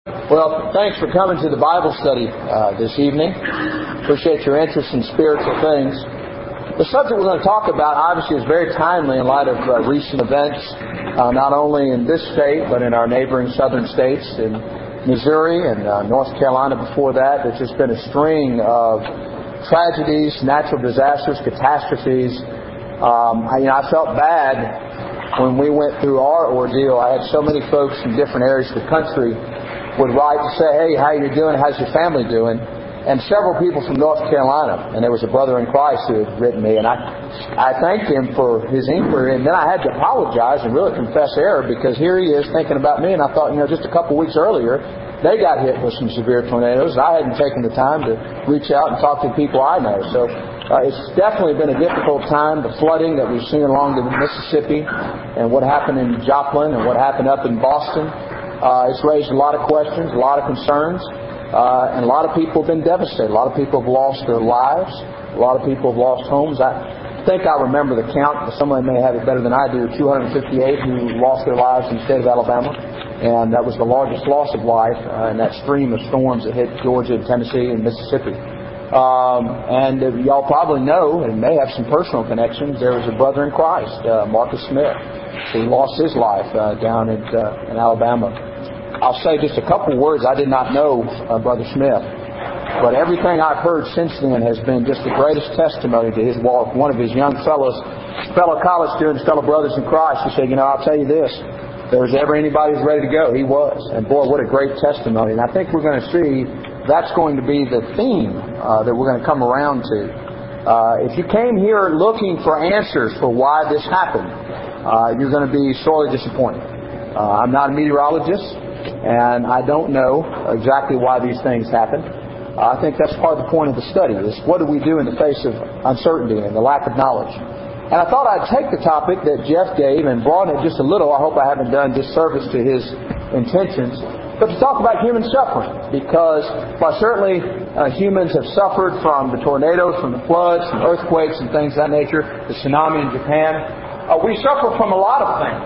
Well, thanks for coming to the Bible study this evening. Appreciate your interest in spiritual things. The subject we're going to talk about obviously is very timely in light of recent events, not only in this state, but in our neighboring southern states, in Missouri and North Carolina before that. There's just been a string of tragedies, natural disasters, catastrophes. I felt bad when we went through our ordeal. I had so many folks in different areas of the country would write and say, "Hey, how you doing? How's your family doing?" And several people from North Carolina, and there was a brother in Christ who had written me, and I thanked him for his inquiry, and then I had to apologize and really confess error, because here he is thinking about me, and I thought, just a couple weeks earlier, they got hit with some severe tornadoes, and I hadn't taken the time to reach out and talk to people I know. So it's definitely been a difficult time. The flooding that we've seen along the Mississippi, and what happened in Joplin, and what happened up in Boston, it's raised a lot of questions, a lot of concerns, and a lot of people have been devastated. A lot of people have lost their lives. A lot of people have lost homes. I think I remember the count, but someone may have it better than I do, 258 who lost their lives in the state of Alabama. And that was the largest loss of life in that stream of storms that hit Georgia, Tennessee, and Mississippi. And y'all probably know, and may have some personal connections, there was a brother in Christ, Marcus Smith, who lost his life down in Alabama. I'll say just a couple words. I did not know Brother Smith, but everything I've heard since then has been just the greatest testimony to his walk. One of his young fellow college students, fellow brothers in Christ, he said, I'll tell you this, if there was ever anybody who's ready to go, he was. And boy, what a great testimony. And I think we're going to see that's going to be the theme that we're going to come around to. If you came here looking for answers for why this happened, you're going to be sorely disappointed. I'm not a meteorologist, and I don't know exactly why these things happen. I think that's part of the point of the study, is what do we do in the face of uncertainty and the lack of knowledge. And I thought I'd take the topic that Jeff gave and broaden it just a little. I hope I haven't done disservice to his intentions. But to talk about human suffering, because while certainly humans have suffered from the tornadoes, from the floods, from earthquakes and things of that nature, the tsunami in Japan, we suffer from a lot of things.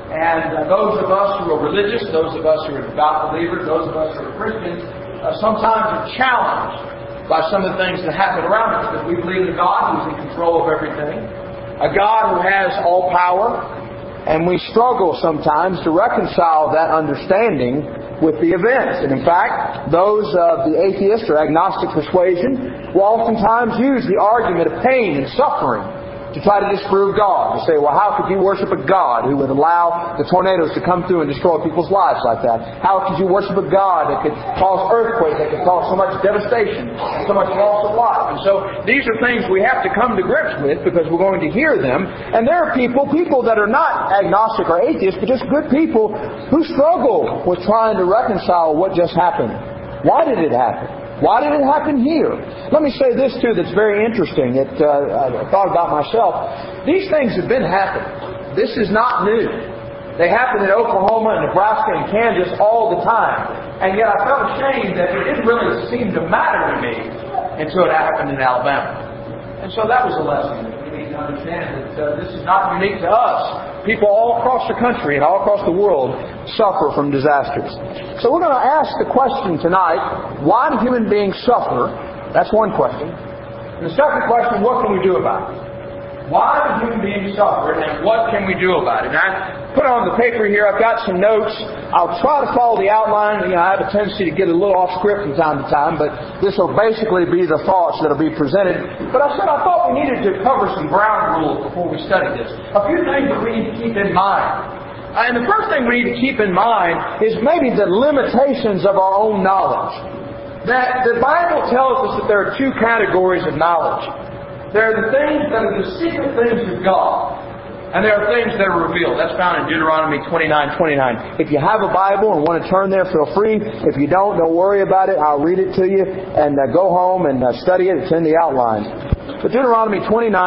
And those of us who are religious, those of us who are devout believers, those of us who are Christians, sometimes are challenged by some of the things that happen around us. Because we believe in a God who's in control of everything, a God who has all power, and we struggle sometimes to reconcile that understanding with the events. And in fact, those of the atheist or agnostic persuasion will oftentimes use the argument of pain and suffering to try to disprove God. To say, well, how could you worship a God who would allow the tornadoes to come through and destroy people's lives like that? How could you worship a God that could cause earthquakes, that could cause so much devastation, so much loss of life? And so these are things we have to come to grips with, because we're going to hear them. And there are people that are not agnostic or atheists, but just good people who struggle with trying to reconcile what just happened. Why did it happen? Why did it happen here? Let me say this, too, that's very interesting. I thought about myself. These things have been happening. This is not new. They happen in Oklahoma and Nebraska and Kansas all the time. And yet I felt ashamed that it didn't really seem to matter to me until it happened in Alabama. And so that was a lesson. We need to understand that this is not unique to us. People all across the country and all across the world suffer from disasters. So we're going to ask the question tonight, why do human beings suffer? That's one question. And the second question, what can we do about it? Why do human beings suffer, and what can we do about it? And I put on the paper here, I've got some notes. I'll try to follow the outline. I have a tendency to get a little off script from time to time, but this will basically be the thoughts that will be presented. But I thought we needed to cover some ground rules before we study this. A few things that we need to keep in mind. And the first thing we need to keep in mind is maybe the limitations of our own knowledge. That the Bible tells us that there are two categories of knowledge. There are the things that are the secret things of God, and there are things that are revealed. That's found in Deuteronomy 29:29. If you have a Bible and want to turn there, feel free. If you don't worry about it. I'll read it to you, and go home and study it. It's in the outline. But Deuteronomy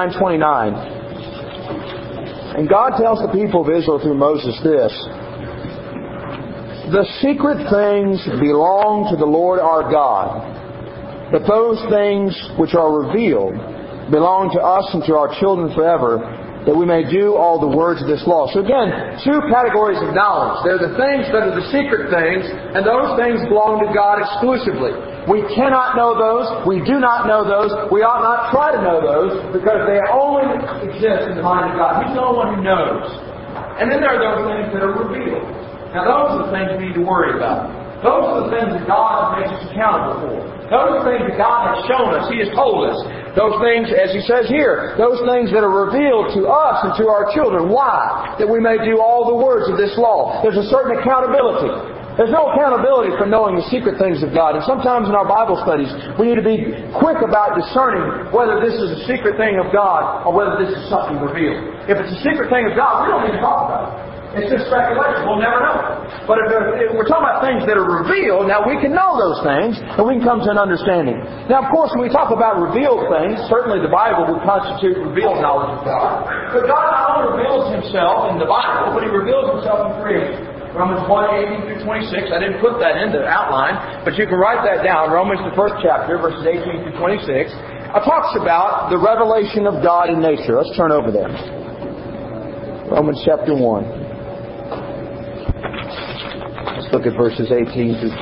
29:29. And God tells the people of Israel through Moses this: the secret things belong to the Lord our God, but those things which are revealed belong to us and to our children forever, that we may do all the words of this law. So again, two categories of knowledge. There are the things that are the secret things, and those things belong to God exclusively. We cannot know those. We do not know those. We ought not try to know those, because they only exist in the mind of God. He's the only one who knows. And then there are those things that are revealed. Now those are the things we need to worry about. Those are the things that God makes us accountable for. Those are the things that God has shown us. He has told us. Those things, as He says here, those things that are revealed to us and to our children. Why? That we may do all the words of this law. There's a certain accountability. There's no accountability for knowing the secret things of God. And sometimes in our Bible studies, we need to be quick about discerning whether this is a secret thing of God or whether this is something revealed. If it's a secret thing of God, we don't need to talk about it. It's just speculation. We'll never know. But if we're talking about things that are revealed, now we can know those things, and we can come to an understanding. Now, of course, when we talk about revealed things, certainly the Bible would constitute revealed knowledge of God. But God not only reveals Himself in the Bible, but He reveals Himself in creation. Romans 1, 18 through 26. I didn't put that in the outline, but you can write that down. Romans, the first chapter, verses 18 through 26. It talks about the revelation of God in nature. Let's turn over there. Romans chapter 1. Let's look at verses 18 through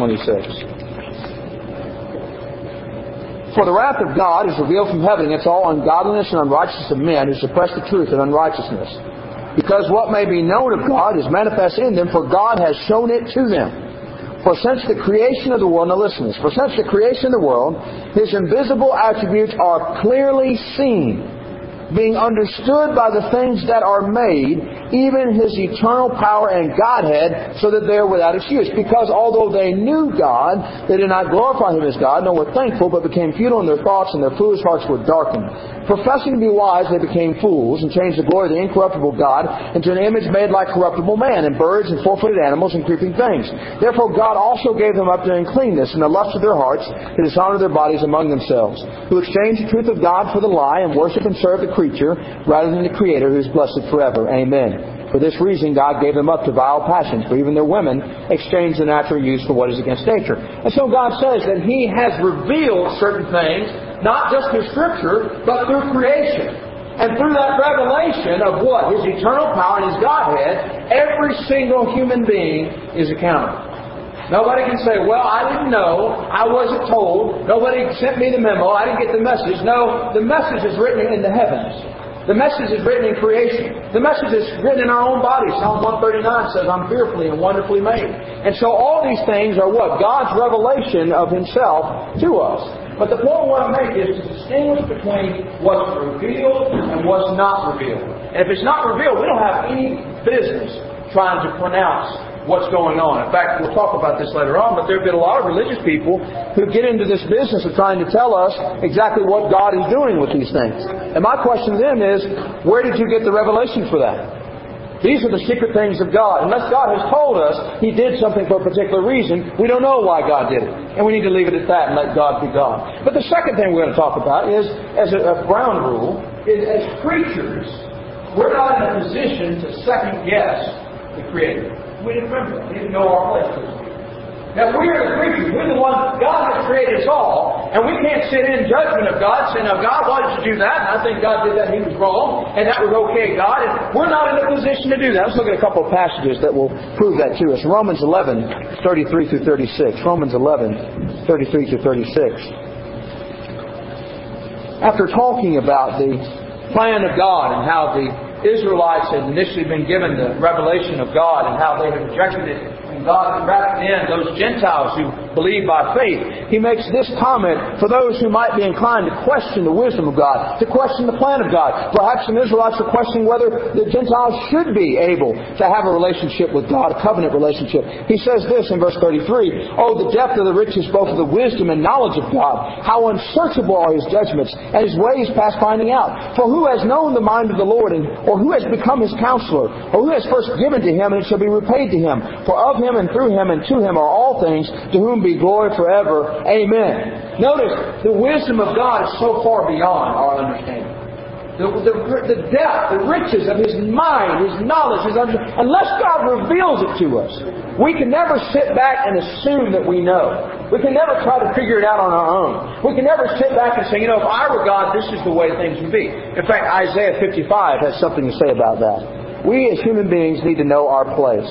26. For the wrath of God is revealed from heaven against all ungodliness and unrighteousness of men who suppress the truth in unrighteousness. Because what may be known of God is manifest in them, for God has shown it to them. For since the creation of the world, now listen to this, for since the creation of the world, His invisible attributes are clearly seen, being understood by the things that are made, even His eternal power and Godhead, so that they are without excuse. Because although they knew God, they did not glorify Him as God, nor were thankful, but became futile in their thoughts, and their foolish hearts were darkened. Professing to be wise, they became fools, and changed the glory of the incorruptible God into an image made like corruptible man, and birds, and four-footed animals, and creeping things. Therefore God also gave them up to uncleanness, and the lust of their hearts, to dishonor their bodies among themselves, who exchanged the truth of God for the lie, and worship and serve the creature rather than the Creator, who is blessed forever. Amen. For this reason God gave them up to vile passions, for even their women exchanged the natural use for what is against nature. And so God says that He has revealed certain things, not just through Scripture, but through creation. And through that revelation of what? His eternal power and His Godhead, every single human being is accountable. Nobody can say, well, I didn't know, I wasn't told, nobody sent me the memo, I didn't get the message. No, the message is written in the heavens. The message is written in creation. The message is written in our own bodies. Psalm 139 says, I'm fearfully and wonderfully made. And so all these things are what? God's revelation of Himself to us. But the point I want to make is to distinguish between what's revealed and what's not revealed. And if it's not revealed, we don't have any business trying to pronounce what's going on. In fact, we'll talk about this later on, but there have been a lot of religious people who get into this business of trying to tell us exactly what God is doing with these things. And my question to them is, where did you get the revelation for that? These are the secret things of God. Unless God has told us He did something for a particular reason, we don't know why God did it. And we need to leave it at that and let God be God. But the second thing we're going to talk about is, as a ground rule, is as preachers, we're not in a position to second guess the Creator. We didn't remember that. We didn't know our place. Now, we are the creatures. We're the ones. God has created us all. And we can't sit in judgment of God, say, now, God, why did you do that? And I think God did that and He was wrong. And that was okay, God. And we're not in a position to do that. Let's look at a couple of passages that will prove that to us. Romans 11, 33 through 36. Romans 11, 33 through 36. After talking about the plan of God and how the Israelites had initially been given the revelation of God and how they had rejected it, and God wrapped in those Gentiles who believe by faith. He makes this comment for those who might be inclined to question the wisdom of God, to question the plan of God. Perhaps some Israelites are questioning whether the Gentiles should be able to have a relationship with God, a covenant relationship. He says this in verse 33, Oh, the depth of the riches both of the wisdom and knowledge of God! How unsearchable are His judgments, and His ways past finding out! For who has known the mind of the Lord, or who has become His counselor? Or who has first given to Him, and it shall be repaid to him? For of Him, and through Him, and to Him are all things, to whom be glory forever. Amen. Notice, the wisdom of God is so far beyond our understanding. the depth, the riches of His mind, His knowledge, unless God reveals it to us, we can never sit back and assume that we know. We can never try to figure it out on our own. We can never sit back and say, if I were God, this is the way things would be. In fact, Isaiah 55 has something to say about that. We as human beings need to know our place.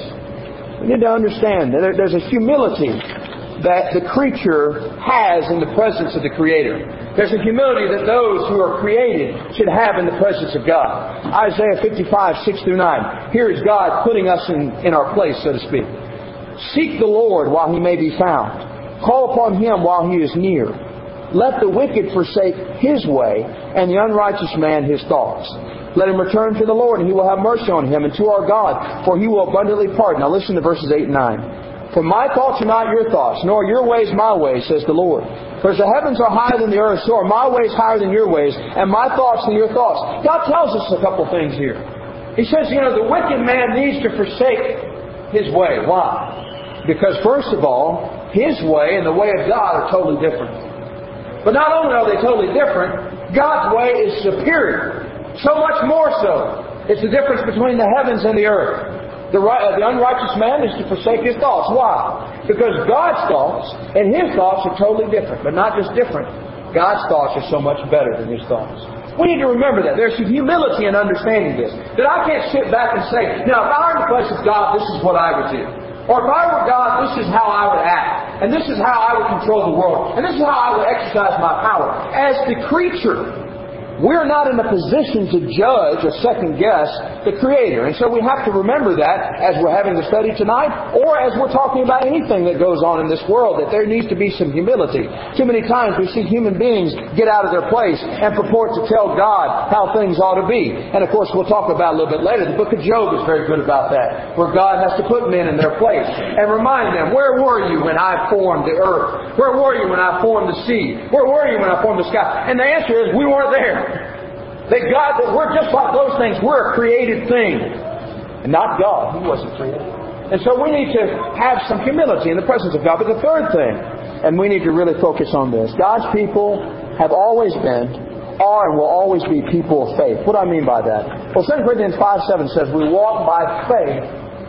We need to understand that there's a humility that the creature has in the presence of the Creator. There's a humility that those who are created should have in the presence of God. Isaiah 55, 6 through 9. Here is God putting us in our place, so to speak. Seek the Lord while He may be found. Call upon Him while He is near. Let the wicked forsake his way, and the unrighteous man his thoughts. Let him return to the Lord, and He will have mercy on him, and to our God, for He will abundantly pardon. Now listen to verses 8 and 9. For my thoughts are not your thoughts, nor your ways my ways, says the Lord. For as the heavens are higher than the earth, so are my ways higher than your ways, and my thoughts than your thoughts. God tells us a couple things here. He says, the wicked man needs to forsake his way. Why? Because first of all, his way and the way of God are totally different. But not only are they totally different, God's way is superior. So much more so. It's the difference between the heavens and the earth. The unrighteous man is to forsake his thoughts. Why? Because God's thoughts and his thoughts are totally different. But not just different. God's thoughts are so much better than his thoughts. We need to remember that. There's some humility in understanding this. That I can't sit back and say, now if I were in the place of God, this is what I would do. Or if I were God, this is how I would act. And this is how I would control the world. And this is how I would exercise my power. As the creature, we're not in a position to judge or second guess the Creator. And so we have to remember that as we're having the study tonight, or as we're talking about anything that goes on in this world, that there needs to be some humility. Too many times we see human beings get out of their place and purport to tell God how things ought to be. And of course we'll talk about a little bit later, the book of Job is very good about that, where God has to put men in their place and remind them, where were you when I formed the earth? Where were you when I formed the sea? Where were you when I formed the sky? And the answer is, we weren't there. That we're just like those things. We're a created thing. And not God. He wasn't created. And so we need to have some humility in the presence of God. But the third thing, and we need to really focus on this, God's people have always been, are, and will always be people of faith. What do I mean by that? Well, 2 Corinthians 5:7 says, we walk by faith,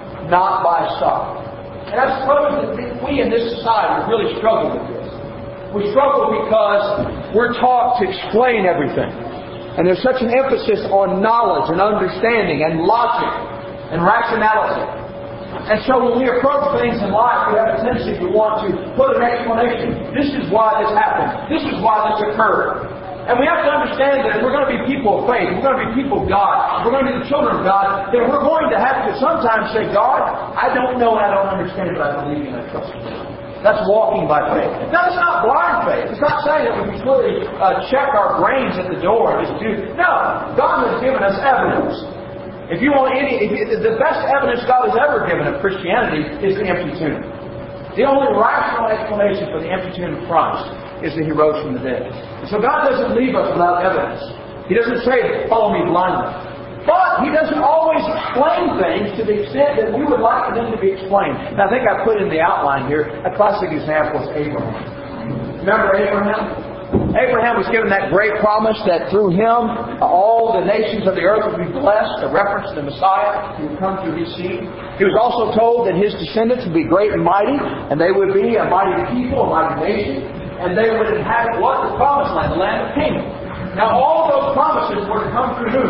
not by sight. And I suppose that we in this society really struggle with this. We struggle because we're taught to explain everything. And there's such an emphasis on knowledge and understanding and logic and rationality. And so when we approach things in life, we have a tendency to want to put an explanation. This is why this happened. This is why this occurred. And we have to understand that if we're going to be people of faith, if we're going to be people of God, if we're going to be the children of God, then we're going to have to sometimes say, God, I don't know and I don't understand, but I believe you and I trust you. That's walking by faith. Now, it's not blind faith. It's not saying that we completely check our brains at the door and just do. No, God has given us evidence. If you want the best evidence God has ever given of Christianity is the empty tomb. The only rational explanation for the empty tomb of Christ is that He rose from the dead. So God doesn't leave us without evidence. He doesn't say, follow me blindly. But He doesn't always explain things to the extent that we would like for them to be explained. And I think I put in the outline here, a classic example is Abraham. Remember Abraham? Abraham was given that great promise that through him all the nations of the earth would be blessed, a reference to the Messiah who would come through his seed. He was also told that his descendants would be great and mighty, and they would be a mighty people, a mighty nation, and they would inhabit what? The promised land, the land of Canaan. Now all those promises were to come through who?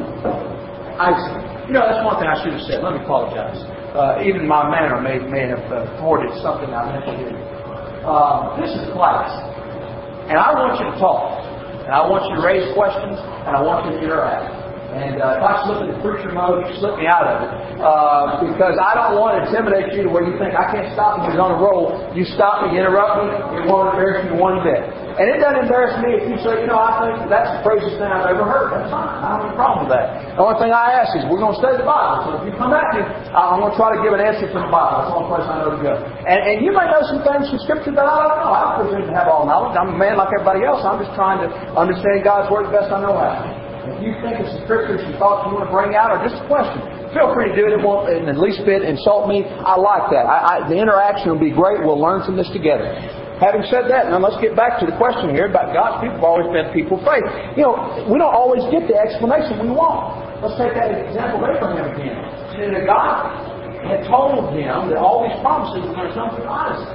Isaac. That's one thing I should have said. Let me apologize. Even my manner may have thwarted something I mentioned here. This is class. And I want you to talk. And I want you to raise questions. And I want you to interact. And if I slip into preacher mode, you slip me out of it. Because I don't want to intimidate you to where you think, I can't stop him, he's on a roll. You stop me, interrupt me, it won't embarrass me one bit. And it doesn't embarrass me if you say, I think that's the craziest thing I've ever heard. That's fine. I don't have a problem with that. The only thing I ask is, we're going to study the Bible. So if you come at me, I'm going to try to give an answer from the Bible. That's the only place I know to go. And you may know some things from Scripture that I don't know. I don't presume to have all knowledge. I'm a man like everybody else. I'm just trying to understand God's Word the best I know how. If you think it's the Scriptures, some thoughts you want to bring out, or just a question, feel free to do it. It won't in the least bit insult me. I like that. The interaction will be great. We'll learn from this together. Having said that, now let's get back to the question here about God's people have always been people of faith. We don't always get the explanation we want. Let's take that example of Abraham again. See, that God had told him that all these promises were going to come through Isaac.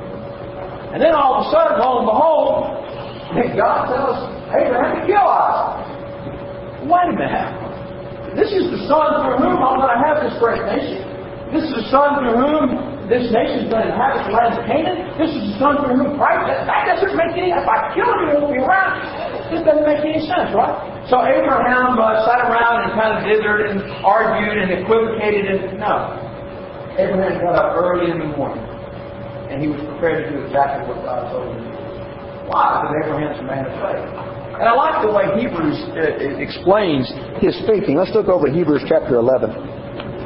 And then all of a sudden, lo and behold, God tells Abraham to kill Isaac. Wait a minute. This is the son through whom I'm going to have this great nation. This is the son through whom this nation is going to inhabit the land of Canaan. This is the son through whom Christ. That doesn't make any. If I kill him, he won't be around. This doesn't make any sense, right? So Abraham sat around and kind of dithered and argued and equivocated. And no, Abraham got up early in the morning and he was prepared to do exactly what God told him to do. Why? Because Abraham's a man of faith. And I like the way Hebrews explains his thinking. Let's look over at Hebrews chapter 11.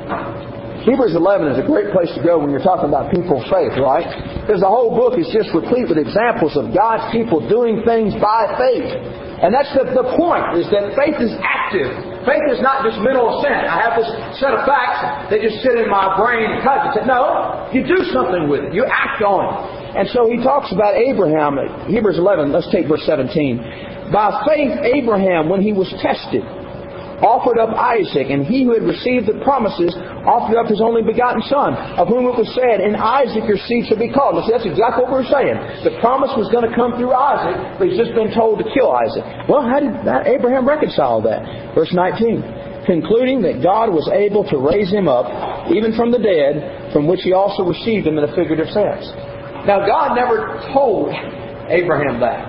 Hebrews 11 is a great place to go when you're talking about people of faith, right? Because the whole book is just replete with examples of God's people doing things by faith. And that's the point, is that faith is active. Faith is not just mental assent. I have this set of facts, they just sit in my brain and cogitate. No, you do something with it. You act on it. And so he talks about Abraham, Hebrews 11, let's take verse 17. By faith Abraham, when he was tested, offered up Isaac, and he who had received the promises offered up his only begotten son, of whom it was said, in Isaac your seed shall be called. Now see, that's exactly what we're saying. The promise was going to come through Isaac, but he's just been told to kill Isaac. Well, how did Abraham reconcile that? Verse 19. Concluding that God was able to raise him up, even from the dead, from which he also received him in a figurative sense. Now God never told Abraham that.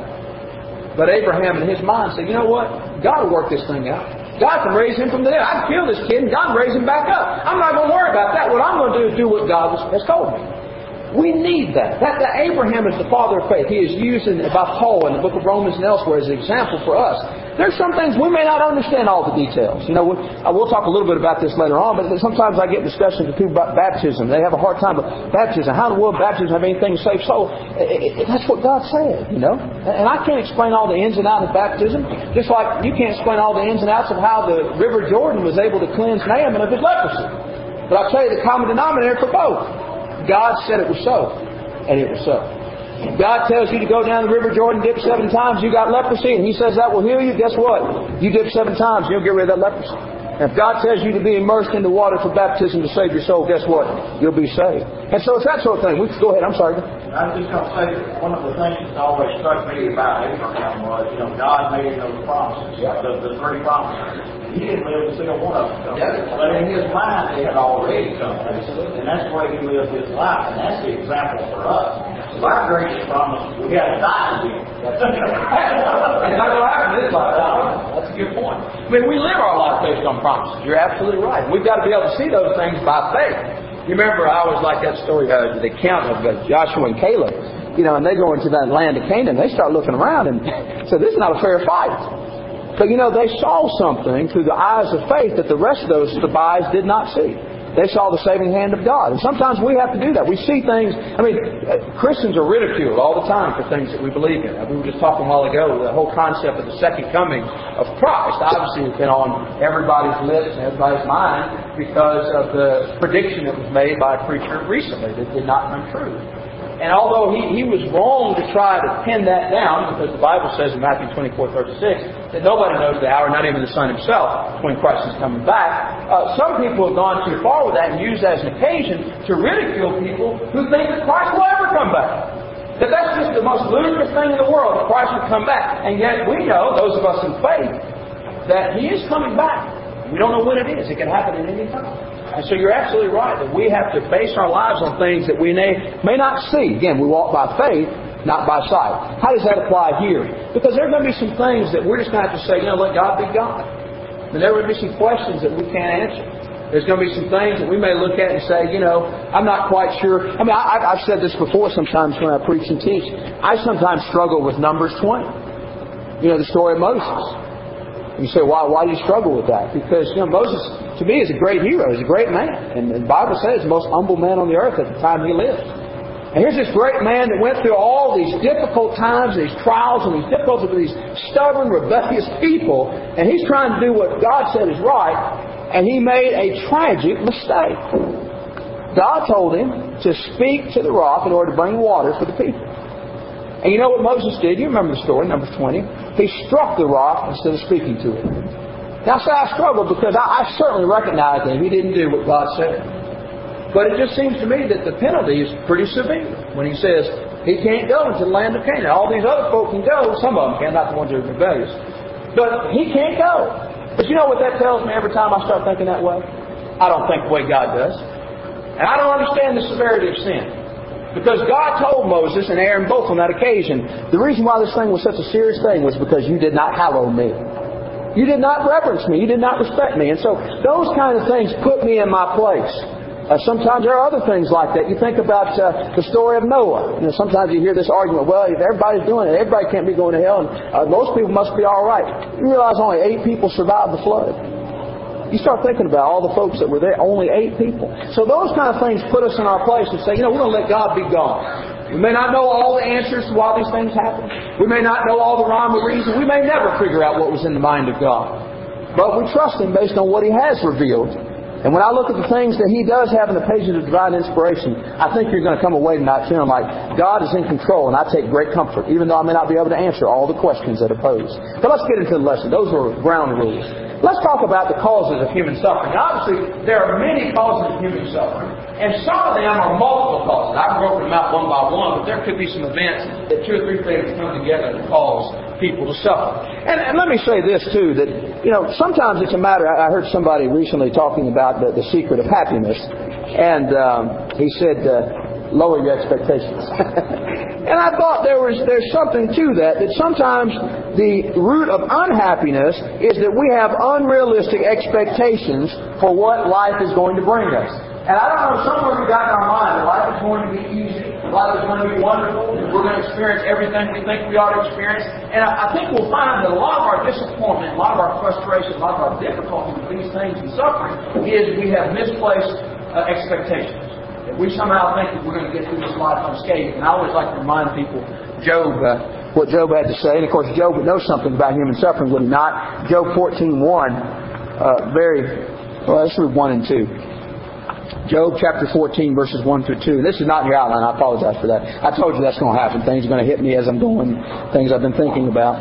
But Abraham in his mind said, you know what? God will work this thing out. God can raise him from the dead. I can kill this kid and God can raise him back up. I'm not going to worry about that. What I'm going to do is do what God has told me. We need that. That Abraham is the father of faith. He is used by Paul in the book of Romans and elsewhere as an example for us. There's some things we may not understand all the details. We'll talk a little bit about this later on, but sometimes I get discussions with people about baptism. They have a hard time with baptism. How in the world baptism have anything to save soul? That's what God said, And I can't explain all the ins and outs of baptism, just like you can't explain all the ins and outs of how the River Jordan was able to cleanse Naaman of his leprosy. But I'll tell you the common denominator for both. God said it was so, and it was so. God tells you to go down the River Jordan, dip 7 times, you got leprosy, and He says that will heal you. Guess what? You dip 7 times, you'll get rid of that leprosy. And if God tells you to be immersed in the water for baptism to save your soul, guess what? You'll be saved. And so it's that sort of thing. Go ahead, I'm sorry. I was just going to say that one of the things that always struck me about Abraham was, God made him those promises, the 3 promises. He didn't live to see one of them. But in his mind, they had already come. And that's the way he lived his life. And that's the example for us. So our greatest promise, we got to die again. It's not going to happen in this life. That's a good point. I mean, we live our life based on promises. You're absolutely right. We've got to be able to see those things by faith. You remember, I always like that story, the account of Joshua and Caleb. And they go into that land of Canaan. They start looking around and say, this is not a fair fight. But they saw something through the eyes of faith that the rest of those spies did not see. They saw the saving hand of God. And sometimes we have to do that. We see things. Christians are ridiculed all the time for things that we believe in. We were just talking a while ago, the whole concept of the second coming of Christ obviously has been on everybody's lips and everybody's mind because of the prediction that was made by a preacher recently that did not come true. And although he was wrong to try to pin that down, because the Bible says in Matthew 24:36 that nobody knows the hour, not even the Son Himself, when Christ is coming back, some people have gone too far with that and used that as an occasion to ridicule people who think that Christ will ever come back. That's just the most ludicrous thing in the world, that Christ would come back. And yet we know, those of us in faith, that He is coming back. We don't know when it is. It can happen at any time. And so you're absolutely right that we have to base our lives on things that we may not see. Again, we walk by faith, not by sight. How does that apply here? Because there are going to be some things that we're just going to have to say, let God be God. And there will be some questions that we can't answer. There's going to be some things that we may look at and say, I'm not quite sure. I've said this before sometimes when I preach and teach. I sometimes struggle with Numbers 20. The story of Moses. You say, why do you struggle with that? Because, Moses, to me, is a great hero. He's a great man. And the Bible says he's the most humble man on the earth at the time he lived. And here's this great man that went through all these difficult times, these trials, and these difficulties with these stubborn, rebellious people. And he's trying to do what God said is right. And he made a tragic mistake. God told him to speak to the rock in order to bring water for the people. And you know what Moses did? You remember the story, Numbers 20. He struck the rock instead of speaking to it. Now, say I struggled because I certainly recognize that he didn't do what God said. But it just seems to me that the penalty is pretty severe when he says he can't go into the land of Canaan. All these other folk can go. Some of them can, not the ones that are rebellious. But he can't go. But you know what that tells me every time I start thinking that way? I don't think the way God does. And I don't understand the severity of sin. Because God told Moses and Aaron both on that occasion, the reason why this thing was such a serious thing was because you did not hallow me. You did not reverence me. You did not respect me. And so those kind of things put me in my place. Sometimes there are other things like that. You think about the story of Noah. You know, sometimes you hear this argument, well, if everybody's doing it, everybody can't be going to hell, and most people must be all right. You realize only 8 people survived the flood. You start thinking about all the folks that were there, only 8 people. So those kind of things put us in our place and say, we're going to let God be God. We may not know all the answers to why these things happen. We may not know all the rhyme or reason. We may never figure out what was in the mind of God. But we trust Him based on what He has revealed. And when I look at the things that He does have in the pages of divine inspiration, I think you're going to come away tonight feeling like God is in control, and I take great comfort, even though I may not be able to answer all the questions that are posed. But let's get into the lesson. Those are ground rules. Let's talk about the causes of human suffering. Now, obviously, there are many causes of human suffering, and some of them are multiple causes. I've broken them out one by one, but there could be some events that 2 or 3 things come together to cause people to suffer. And let me say this, too, that, sometimes it's a matter, I heard somebody recently talking about the secret of happiness, and he said, lower your expectations. And I thought there's something to that sometimes the root of unhappiness is that we have unrealistic expectations for what life is going to bring us. And I don't know, somewhere we got in our mind that life is going to be easy, life is going to be wonderful, we're going to experience everything we think we ought to experience. And I think we'll find that a lot of our disappointment, a lot of our frustration, a lot of our difficulty with these things and suffering is we have misplaced expectations. We somehow think that we're going to get through this life unscathed. And I always like to remind people, what Job had to say. And of course, Job would know something about human suffering, would he not? Job 14:1, let's read 1 and 2. Job chapter 14, verses 1 through 2. And this is not in your outline. I apologize for that. I told you that's going to happen. Things are going to hit me as I'm going. Things I've been thinking about.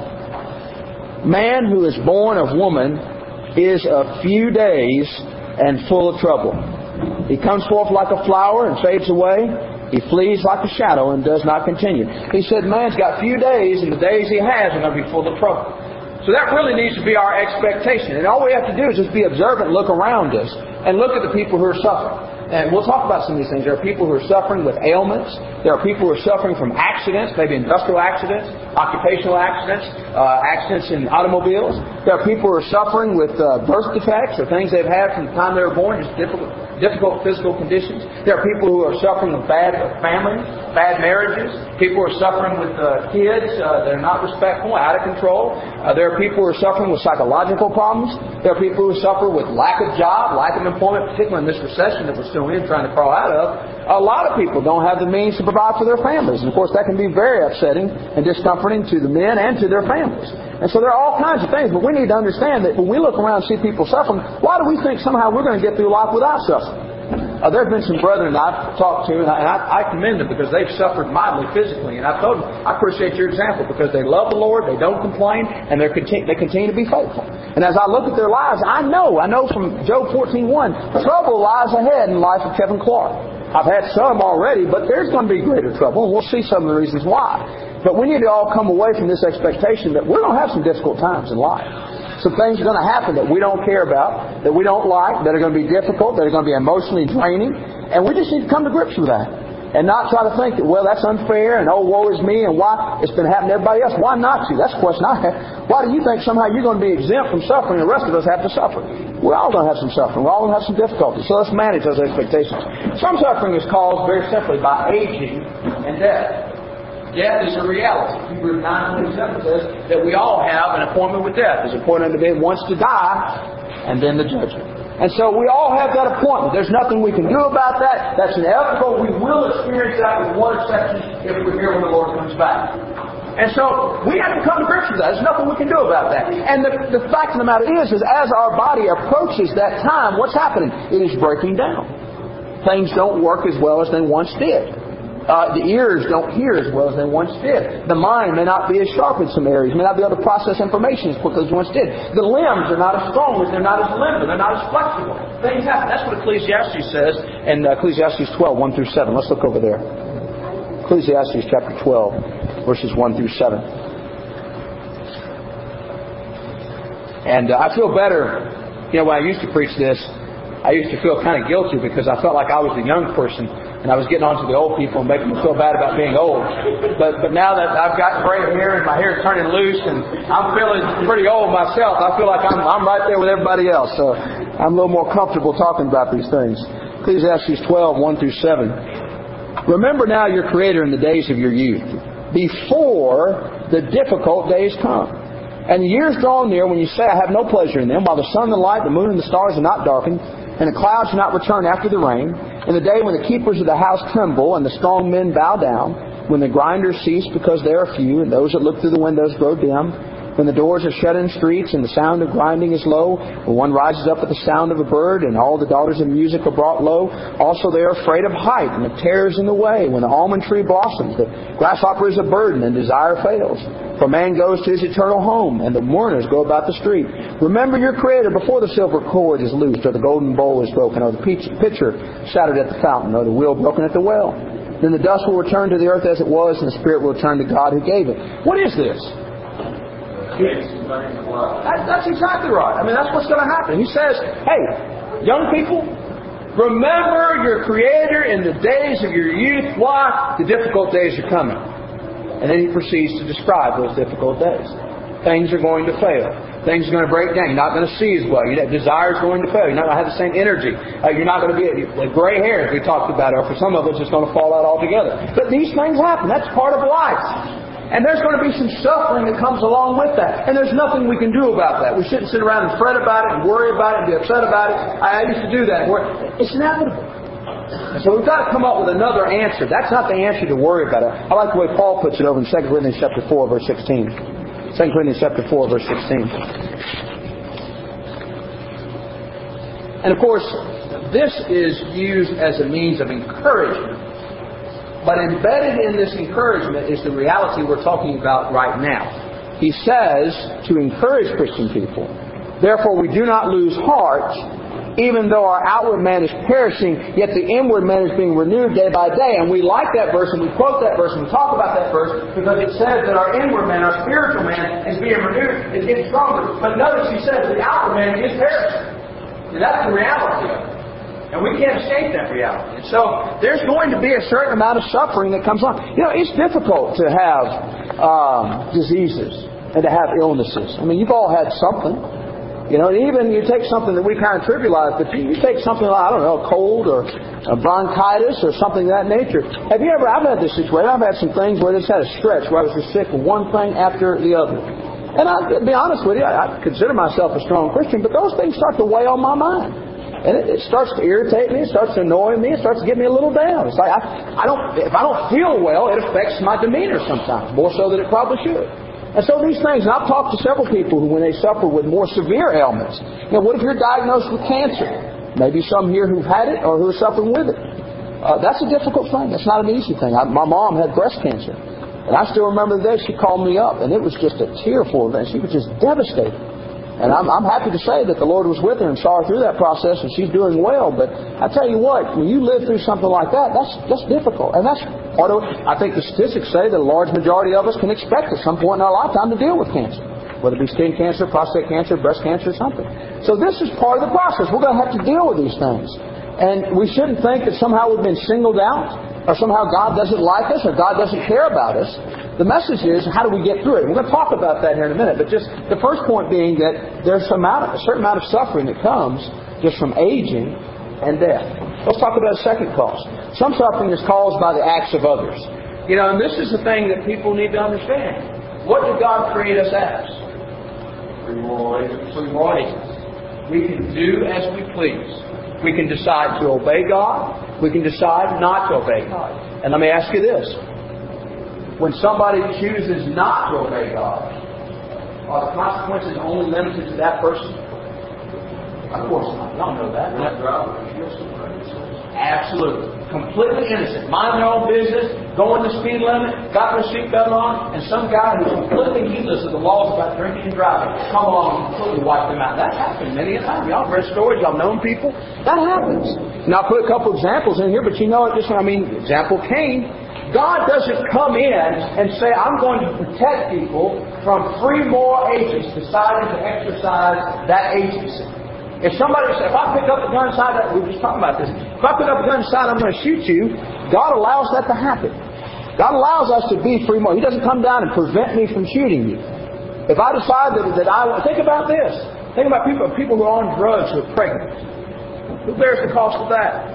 Man who is born of woman is a few days and full of trouble. He comes forth like a flower and fades away. He flees like a shadow and does not continue. He said man's got few days, and the days he has are going to be full of trouble. So that really needs to be our expectation. And all we have to do is just be observant and look around us and look at the people who are suffering. And we'll talk about some of these things. There are people who are suffering with ailments. There are people who are suffering from accidents, maybe industrial accidents, occupational accidents, accidents in automobiles. There are people who are suffering with birth defects or things they've had from the time they were born, just difficult physical conditions. There are people who are suffering with bad families, bad marriages. People who are suffering with kids that are not respectful, out of control. There are people who are suffering with psychological problems. There are people who suffer with lack of job, lack of employment, particularly in this recession that we're still in, trying to crawl out of. A lot of people don't have the means to provide for their families. And of course, that can be very upsetting and discomforting to the men and to their families. And so there are all kinds of things, but we need to understand that when we look around and see people suffering, why do we think somehow we're going to get through life without suffering? There have been some brethren that I've talked to, and I commend them because they've suffered mightily physically. And I've told them, I appreciate your example because they love the Lord, they don't complain, and they continue to be faithful. And as I look at their lives, I know from Job 14:1, trouble lies ahead in the life of Kevin Clark. I've had some already, but there's going to be greater trouble, and we'll see some of the reasons why. But we need to all come away from this expectation that we're going to have some difficult times in life. Some things are going to happen that we don't care about, that we don't like, that are going to be difficult, that are going to be emotionally draining. And we just need to come to grips with that. And not try to think that, well, that's unfair, and oh, woe is me, and why it's been happening to everybody else. Why not to? That's the question I have. Why do you think somehow you're going to be exempt from suffering and the rest of us have to suffer? We're all going to have some suffering. We're all going to have some difficulties. So let's manage those expectations. Some suffering is caused very simply by aging and death. Death is a reality. Hebrews 9:27 says that we all have an appointment with death. There's an appointment unto man once to die, and then the judgment. And so we all have that appointment. There's nothing we can do about that. That's inevitable. We will experience that with one exception if we're here when the Lord comes back. And so we have to come to grips with that. There's nothing we can do about that. And the fact of the matter is as our body approaches that time, what's happening? It is breaking down. Things don't work as well as they once did. The ears don't hear as well as they once did. The mind may not be as sharp in some areas, may not be able to process information as quickly as once did. The limbs are not as strong, they're not as limber, they're not as flexible. Things happen. That's what Ecclesiastes says in Ecclesiastes 12, 1 through 7. Let's look over there. Ecclesiastes chapter 12, verses 1 through 7. And I feel better. When I used to preach this, I used to feel kind of guilty because I felt like I was the young person and I was getting on to the old people and making them feel bad about being old. But now that I've got gray hair and my hair is turning loose and I'm feeling pretty old myself, I feel like I'm right there with everybody else. So I'm a little more comfortable talking about these things. Ecclesiastes 12, 1 through 7. Remember now your Creator in the days of your youth, before the difficult days come. And the years draw near when you say, I have no pleasure in them, while the sun, the light, the moon, and the stars are not darkened, and the clouds do not return after the rain, in the day when the keepers of the house tremble, and the strong men bow down, when the grinders cease because they are few, and those that look through the windows grow dim, when the doors are shut in streets, and the sound of grinding is low, when one rises up at the sound of a bird, and all the daughters of music are brought low. Also they are afraid of height, and of terrors in the way, when the almond tree blossoms, the grasshopper is a burden, and desire fails. For man goes to his eternal home, and the mourners go about the street. Remember your Creator before the silver cord is loosed, or the golden bowl is broken, or the pitcher shattered at the fountain, or the wheel broken at the well. Then the dust will return to the earth as it was, and the spirit will return to God who gave it. What is this? That's exactly right. That's what's going to happen. He says, hey, young people, remember your Creator in the days of your youth. Why? The difficult days are coming. And then he proceeds to describe those difficult days. Things are going to fail. Things are going to break down. You're not going to see as well. Your desire is going to fail. You're not going to have the same energy. You're not going to be the gray hair as we talked about, or for some of us it's going to fall out altogether. But these things happen. That's part of life. And there's going to be some suffering that comes along with that. And there's nothing we can do about that. We shouldn't sit around and fret about it and worry about it and be upset about it. I used to do that. It's inevitable. And so we've got to come up with another answer. That's not the answer to worry about it. I like the way Paul puts it over in 2 Corinthians chapter 4, verse 16. 2 Corinthians chapter 4, verse 16. And of course, this is used as a means of encouragement. But embedded in this encouragement is the reality we're talking about right now. He says to encourage Christian people, therefore we do not lose heart, even though our outward man is perishing, yet the inward man is being renewed day by day. And we like that verse, and we quote that verse, and we talk about that verse, because it says that our inward man, our spiritual man, is being renewed, is getting stronger. But notice he says the outward man is perishing. And that's the reality of it. And we can't escape that reality. And so there's going to be a certain amount of suffering that comes on. It's difficult to have diseases and to have illnesses. You've all had something. And even you take something that we kind of trivialize, but you take something like, a cold or a bronchitis or something of that nature. I've had this situation. I've had some things where I just had a stretch where I was just sick of one thing after the other. And I'll be honest with you, I consider myself a strong Christian, but those things start to weigh on my mind. And it starts to irritate me, it starts to annoy me, it starts to get me a little down. It's like, if I don't feel well, it affects my demeanor sometimes, more so than it probably should. And so these things, and I've talked to several people who, when they suffer with more severe ailments, what if you're diagnosed with cancer? Maybe some here who've had it or who are suffering with it. That's a difficult thing. That's not an easy thing. My mom had breast cancer. And I still remember the day she called me up, and it was just a tearful event. She was just devastated. And I'm happy to say that the Lord was with her and saw her through that process, and she's doing well. But I tell you what, when you live through something like that, that's difficult. And that's part of it. I think the statistics say that a large majority of us can expect at some point in our lifetime to deal with cancer. Whether it be skin cancer, prostate cancer, breast cancer, or something. So this is part of the process. We're going to have to deal with these things. And we shouldn't think that somehow we've been singled out, or somehow God doesn't like us, or God doesn't care about us. The message is, how do we get through it? We're going to talk about that here in a minute. But just the first point being that there's a certain amount of suffering that comes just from aging and death. Let's talk about a second cause. Some suffering is caused by the acts of others. And this is the thing that people need to understand. What did God create us as? Free moral agents. We can do as we please. We can decide to obey God. We can decide not to obey God. And let me ask you this. When somebody chooses not to obey God, are the consequences only limited to that person? Of course not. Y'all know that. Absolutely. Completely innocent. Mind their own business, going the speed limit, got their seatbelt on, and some guy who's completely heedless of the laws about drinking and driving come along and completely wipe them out. That's happened many a time. Y'all have read stories, y'all known people. That happens. Now, I put a couple examples in here, but you know it just, example Cain. God doesn't come in and say, I'm going to protect people from three more agents deciding to exercise that agency. If somebody says, if I pick up a gun inside that, we were just talking about this. If I pick up a gun inside, I'm going to shoot you. God allows that to happen. God allows us to be free more. He doesn't come down and prevent me from shooting you. If I decide that I think about this. Think about people who are on drugs who are pregnant. Who bears the cost of that?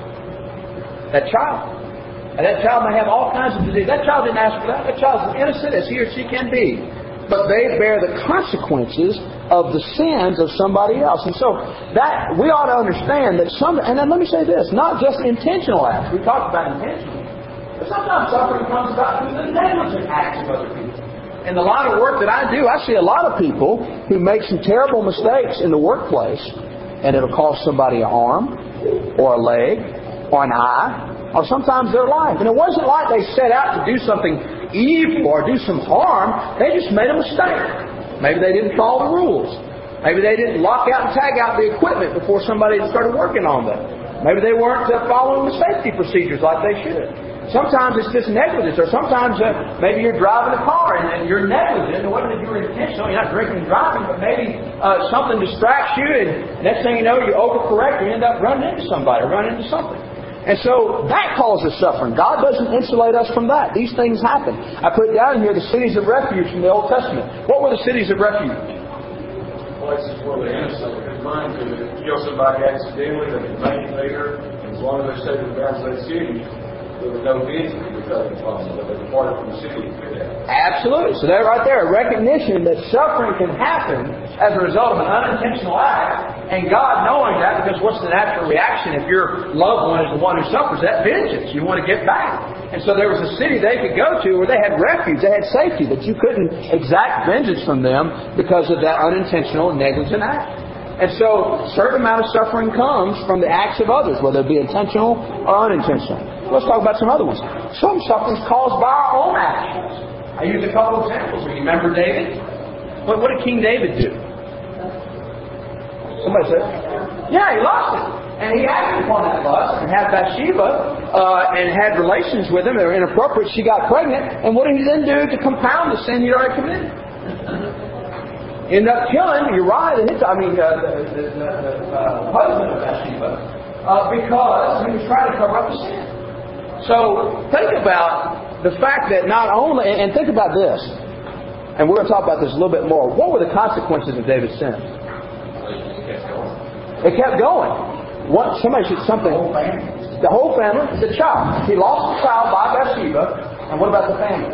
That child. And that child may have all kinds of disease. That child didn't ask for that. That child's as innocent as he or she can be. But they bear the consequences of the sins of somebody else. And so that we ought to understand that and then let me say this, not just intentional acts. We talked about intentional. But sometimes suffering comes about through the negligent acts of other people. In the line of work that I do, I see a lot of people who make some terrible mistakes in the workplace, and it'll cost somebody an arm, or a leg, or an eye, or sometimes their life. And it wasn't like they set out to do something evil or do some harm. They just made a mistake. Maybe they didn't follow the rules. Maybe they didn't lock out and tag out the equipment before somebody started working on them. Maybe they weren't following the safety procedures like they should. Sometimes it's just negligence, or sometimes maybe you're driving a car and you're negligent. It wasn't that you were intentional. You're not drinking and driving, but maybe something distracts you, and next thing you know, you overcorrect and you end up running into somebody, running into something. And so that causes suffering. God doesn't insulate us from that. These things happen. I put down here the cities of refuge from the Old Testament. What were the cities of refuge? Places where the innocent could run to kill somebody accidentally, they could make it later. As long as they stayed in bounds of that city, there was no vengeance because of them, but they departed from the city. Absolutely. So there, right there, a recognition that suffering can happen as a result of an unintentional act, and God knowing that, because what's the natural reaction if your loved one is the one who suffers? That vengeance. You want to get back. And so there was a city they could go to where they had refuge, they had safety, but you couldn't exact vengeance from them because of that unintentional, negligent act. And so a certain amount of suffering comes from the acts of others, whether it be intentional or unintentional. Let's talk about some other ones. Some suffering is caused by our own actions. I used a couple of examples. Remember David? What did King David do? Somebody said, yeah, he lost it. And he acted upon that lust and had Bathsheba and had relations with him that were inappropriate. She got pregnant. And what did he then do to compound the sin he'd already committed? Ended up killing Uriah, the husband of Bathsheba, because he was trying to cover up the sin. So think about the fact that not only, and think about this, and we're going to talk about this a little bit more. What were the consequences of David's sin? It kept going. Somebody said something. The whole family, the child. He lost the child by Bathsheba, and what about the family?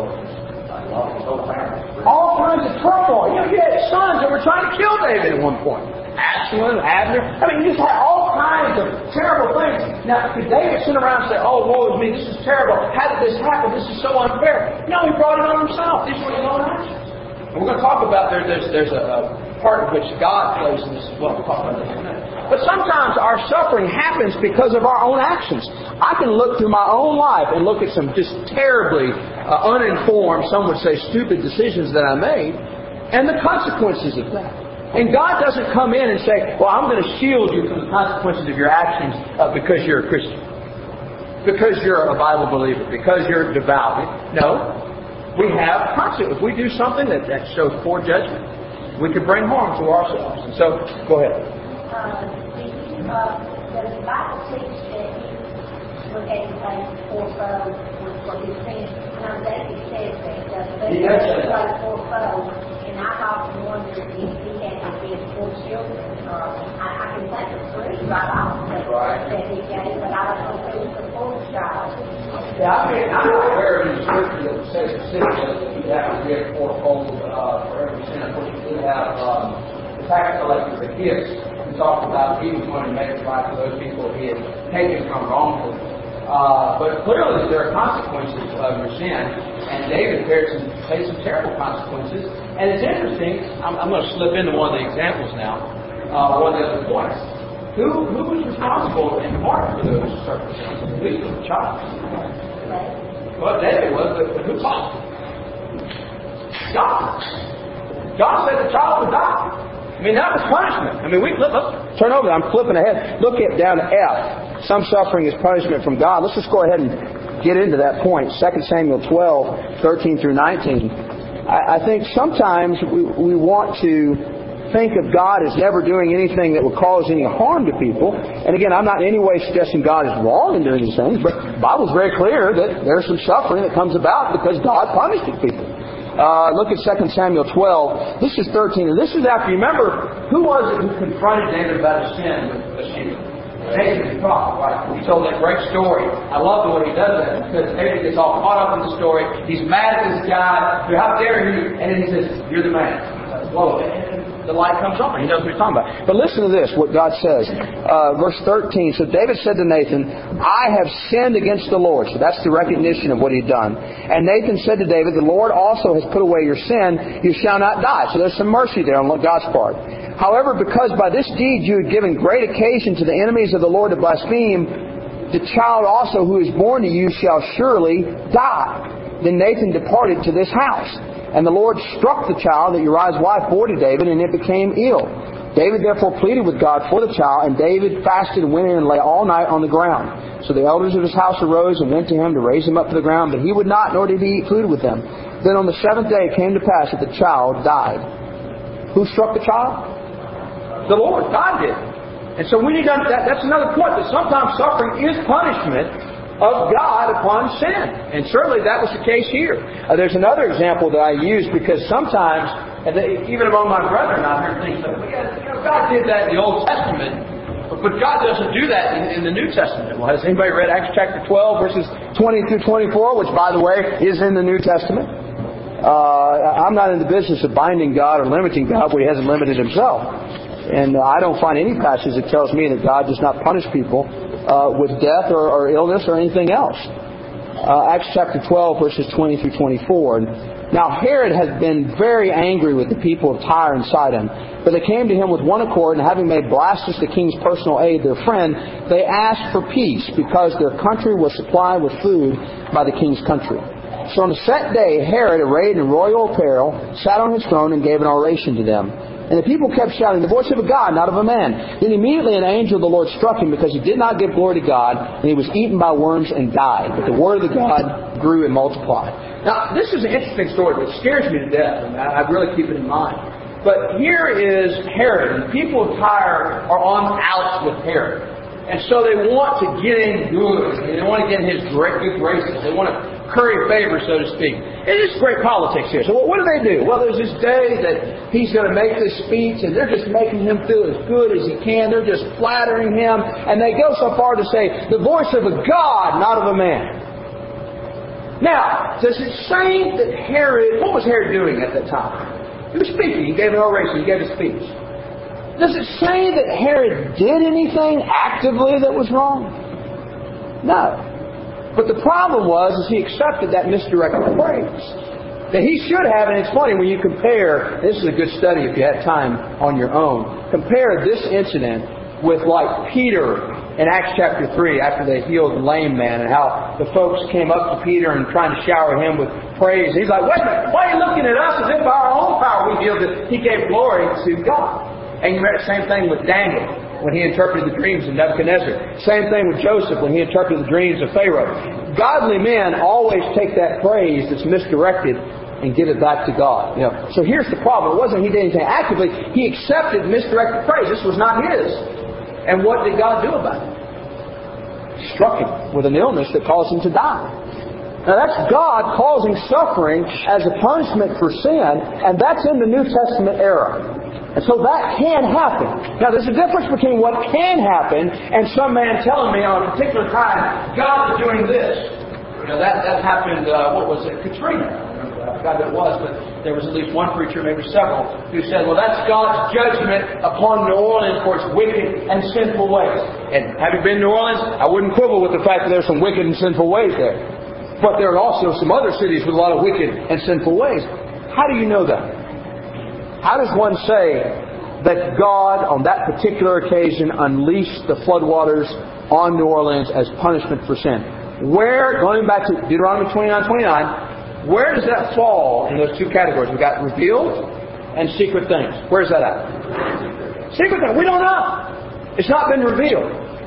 All kinds of turmoil. You had sons that were trying to kill David at one point. Absalom, Abner. You just had all kinds of terrible things. Now, could David sit around and say, oh, woe is me, this is terrible. How did this happen? This is so unfair. No, he brought it on himself. These were his own actions. And we're going to talk about there's a part of which God plays in this as well. We'll talk about that in a minute. But sometimes our suffering happens because of our own actions. I can look through my own life and look at some just terribly uninformed, some would say stupid decisions that I made, and the consequences of that. And God doesn't come in and say, well, I'm going to shield you from the consequences of your actions because you're a Christian. Because you're a Bible believer. Because you're devout. No. We have consequences. If we do something that shows poor judgment, we could bring harm to ourselves. And so, go ahead. The Bible teaches that he look at things fourfold for his sins. Now, David says that. But he does fourfold. And I've often wondered if he had to give 4 children. I can think of 3 right off that he gave, but I don't know if it was the 4th child. Yeah, I'm not aware of any scripture that would say specifically that you have to give 4-fold for every sin. Of course, you do have the tax collector, the gifts. We talked about he was going to make it right for those people he had taken from wrongfully. But clearly there are consequences of your sin, and David faced some terrible consequences. And it's interesting, I'm going to slip into one of the examples now, one of the other points. Who was responsible in part for those circumstances? At least the child. Well, David was, but who taught? God. God said the child would die. I mean, that was punishment. I mean, let's turn over. I'm flipping ahead. Look at down to F. Some suffering is punishment from God. Let's just go ahead and get into that point. 2 Samuel 12, 13 through 19. I think sometimes we want to think of God as never doing anything that would cause any harm to people. And again, I'm not in any way suggesting God is wrong in doing these things, but the Bible's very clear that there's some suffering that comes about because God punished people. Look at 2 Samuel 12. This is 13. And this is after, you remember, who was it who confronted David about his sin with Bathsheba? David the prophet, right? He told that great story. I love the way he does that because David gets all caught up in the story. He's mad at this guy. How dare you? And then he says, you're the man. Whoa. And the light comes on. He knows what he's talking about. But listen to this, what God says. Verse 13. So David said to Nathan, I have sinned against the Lord. So that's the recognition of what he'd done. And Nathan said to David, the Lord also has put away your sin. You shall not die. So there's some mercy there on God's part. However, because by this deed you had given great occasion to the enemies of the Lord to blaspheme, the child also who is born to you shall surely die. Then Nathan departed to this house. And the Lord struck the child that Uriah's wife bore to David, and it became ill. David therefore pleaded with God for the child, and David fasted and went in and lay all night on the ground. So the elders of his house arose and went to him to raise him up to the ground, but he would not, nor did he eat food with them. Then on the seventh day it came to pass that the child died. Who struck the child? The Lord. God did. And so we need to understand, that's another point, that sometimes suffering is punishment of God upon sin. And certainly that was the case here. There's another example that I use because sometimes, and even among my brethren out here, think that God did that in the Old Testament, but God doesn't do that in the New Testament. Well, has anybody read Acts chapter 12, verses 20 through 24, which, by the way, is in the New Testament? I'm not in the business of binding God or limiting God where He hasn't limited Himself. And I don't find any passage that tells me that God does not punish people with death or illness or anything else. Acts chapter 12, verses 20 through 24. Now Herod had been very angry with the people of Tyre and Sidon. But they came to him with one accord, and having made Blastus the king's personal aide their friend, they asked for peace, because their country was supplied with food by the king's country. So on the set day, Herod, arrayed in royal apparel, sat on his throne and gave an oration to them. And the people kept shouting, the voice of a God, not of a man. Then immediately an angel of the Lord struck him, because he did not give glory to God, and he was eaten by worms and died. But the word of the God grew and multiplied. Now, this is an interesting story, but it scares me to death, and I really keep it in mind. But here is Herod, and the people of Tyre are on outs with Herod. And so they want to get in good. They want to get in his good graces. They want to curry favor, so to speak. And it's great politics here. So what do? Well, there's this day that he's going to make this speech, and they're just making him feel as good as he can. They're just flattering him. And they go so far to say, the voice of a God, not of a man. Now, does it say that Herod, what was Herod doing at that time? He was speaking. He gave an oration. He gave a speech. Does it say that Herod did anything actively that was wrong? No. But the problem was he accepted that misdirected praise. That he should have, and it's funny when you compare, this is a good study if you had time on your own, compare this incident with like Peter in Acts chapter 3 after they healed the lame man, and how the folks came up to Peter and trying to shower him with praise. He's like, wait a minute, why are you looking at us as if by our own power we healed it? He gave glory to God. And you read the same thing with Daniel when he interpreted the dreams of Nebuchadnezzar. Same thing with Joseph when he interpreted the dreams of Pharaoh. Godly men always take that praise that's misdirected and give it back to God. So here's the problem. It wasn't he did anything actively. He accepted misdirected praise. This was not his. And what did God do about it? Struck him with an illness that caused him to die. Now that's God causing suffering as a punishment for sin, and that's in the New Testament era. And so that can happen. Now there's a difference between what can happen and some man telling me on a particular time, God is doing this. That happened, Katrina. I forgot who it was, but there was at least one preacher, maybe several, who said, well, that's God's judgment upon New Orleans for its wicked and sinful ways. And having been in New Orleans, I wouldn't quibble with the fact that there's some wicked and sinful ways there. But there are also some other cities with a lot of wicked and sinful ways. How do you know that? How does one say that God, on that particular occasion, unleashed the floodwaters on New Orleans as punishment for sin. Where, going back to Deuteronomy 29:29, where does that fall in those two categories? We've got revealed and secret things. Where's that at? Secret things. We don't know. It's not been revealed.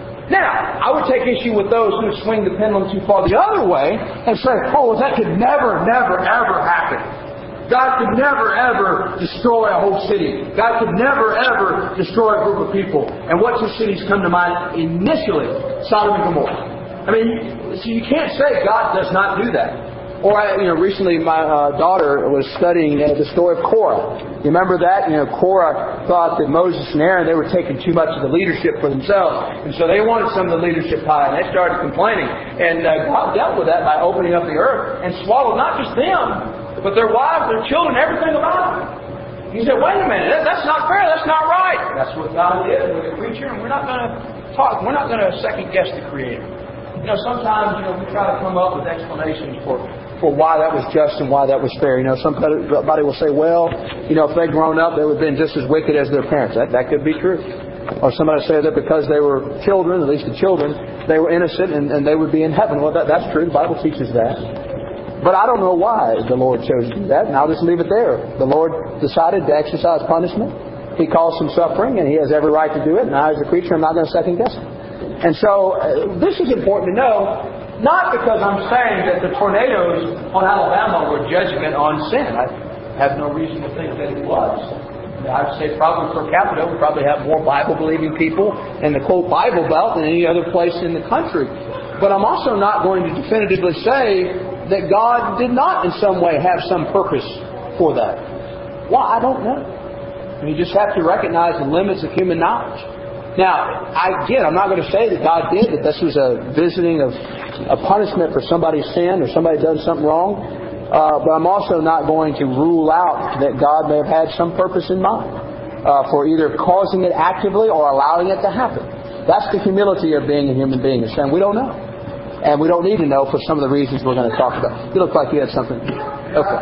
Now, I would take issue with those who swing the pendulum too far the other way and say, oh, that could never, ever happen. God could never, ever destroy a whole city. God could never, ever destroy a group of people. And what two cities come to mind initially? Sodom and Gomorrah. I mean, so you can't say God does not do that. Or, recently my daughter was studying the story of Korah. You remember that? Korah thought that Moses and Aaron, they were taking too much of the leadership for themselves. And so they wanted some of the leadership pie, and they started complaining. And God dealt with that by opening up the earth and swallowed not just them, but their wives, their children, everything about them. He said, wait a minute, that's not fair, that's not right. That's what God did with the creature, and we're not going to talk, we're not going to second guess the Creator. Sometimes, we try to come up with explanations for why that was just and why that was fair. Somebody will say, well, if they'd grown up, they would have been just as wicked as their parents. That could be true. Or somebody will say that because they were children, at least the children, they were innocent and they would be in heaven. Well, that's true. The Bible teaches that. But I don't know why the Lord chose to do that, and I'll just leave it there. The Lord decided to exercise punishment. He caused some suffering, and He has every right to do it. And I, as a creature, I'm not going to second guess it. And so, this is important to know, not because I'm saying that the tornadoes on Alabama were judgment on sin. I have no reason to think that it was. I'd say probably per capita, we probably have more Bible-believing people in the quote Bible Belt than any other place in the country. But I'm also not going to definitively say that God did not in some way have some purpose for that. Why? I don't know. You just have to recognize the limits of human knowledge. Now, I'm not going to say that God did, that this was a visiting of a punishment for somebody's sin or somebody done something wrong. But I'm also not going to rule out that God may have had some purpose in mind for either causing it actively or allowing it to happen. That's the humility of being a human being, is saying we don't know. And we don't need to know for some of the reasons we're going to talk about. You look like you had something. Okay.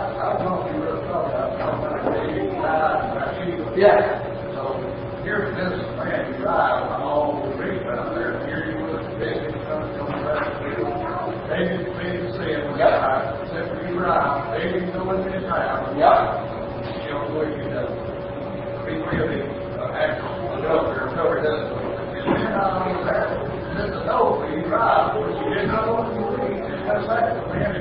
Yeah. Here's this man, you drive, I'm all over the reef out there, and here you look at David, coming back to the field. David made the sin, except for you drive, David going in his house. What you do? Be really actual cover this. And then not only that, there's a note when you drive, which you did not want to read. That's that, man.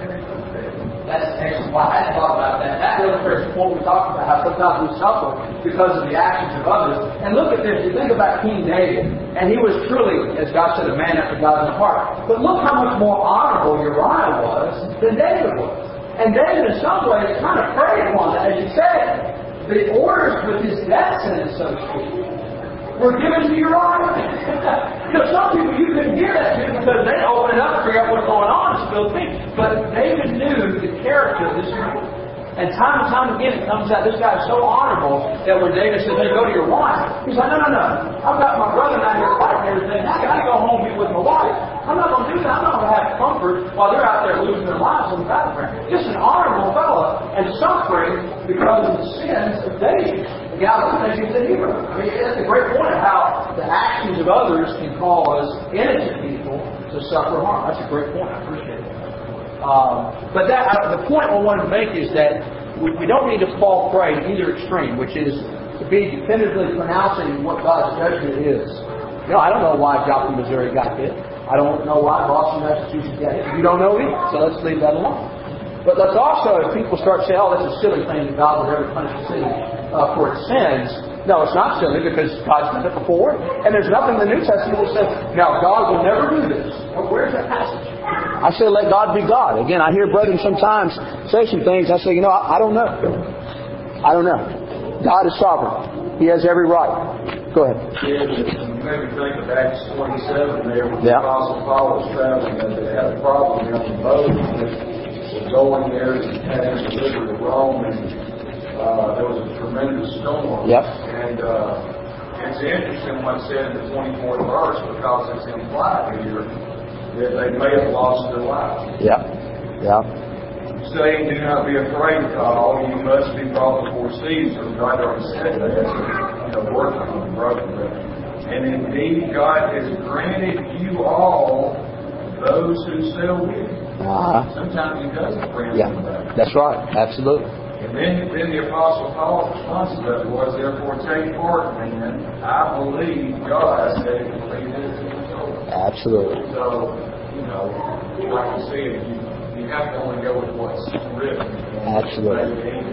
That's actually why I thought about that. That illustrates what we talked about, how sometimes we suffer because of the actions of others. And look at this. You think about King David, and he was truly, as God said, a man after God's own heart. But look how much more honorable Uriah was than David was. And David, in some ways, kind of preyed upon that. As you said, the orders with his death sentence, so to speak, were given to Uriah. Some people you couldn't hear that to because they open it up and figure out what's going on and spill things. But David knew the character of this man. And time again it comes out, this guy is so honorable that when David says, hey, go to your wife, he's like, no. I've got my brother out here fighting everything. I got to go home and be with my wife. I'm not going to do that. I'm not going to have comfort while they're out there losing their lives on the battleground. Just an honorable fellow and suffering because of the sins of David. The guy who thinks he's a hero. I mean, that's a great point of how the actions of others can cause innocent people to suffer harm. That's a great point. I appreciate it. But the point I wanted to make is that we don't need to fall prey to either extreme, which is to be definitively pronouncing what God's judgment is. I don't know why Joplin, Missouri got hit. I don't know why Boston, Massachusetts got hit. You don't know either, so let's leave that alone. But let's also, if people start saying, oh, that's a silly thing that God would ever punish the city for its sins, no, it's not silly because God's done it before. And there's nothing in the New Testament that says, now God will never do this. Well, where's that passage? I say, let God be God. Again, I hear brethren sometimes say some things. I say, I don't know. I don't know. God is sovereign. He has every right. Go ahead. Maybe think of Acts 27 there when the Apostle Paul was traveling and they had a problem on the boat. Going there and having to deliver to Rome, and there was a tremendous storm. Yep. And it's interesting what's said in the 24th verse because it's implied here that they may have lost their lives. Yeah. Saying, do not be afraid, all you must be brought before Caesar. God already said that. working on the broken record. And indeed, God has granted you all those who still with Him. Sometimes He doesn't grant them that. That's right. Absolutely. And then the Apostle Paul's response to that was, therefore take heart, man. I believe God said it will be this in the soul. Absolutely. So, like you said, you have to only go with what's written. Absolutely.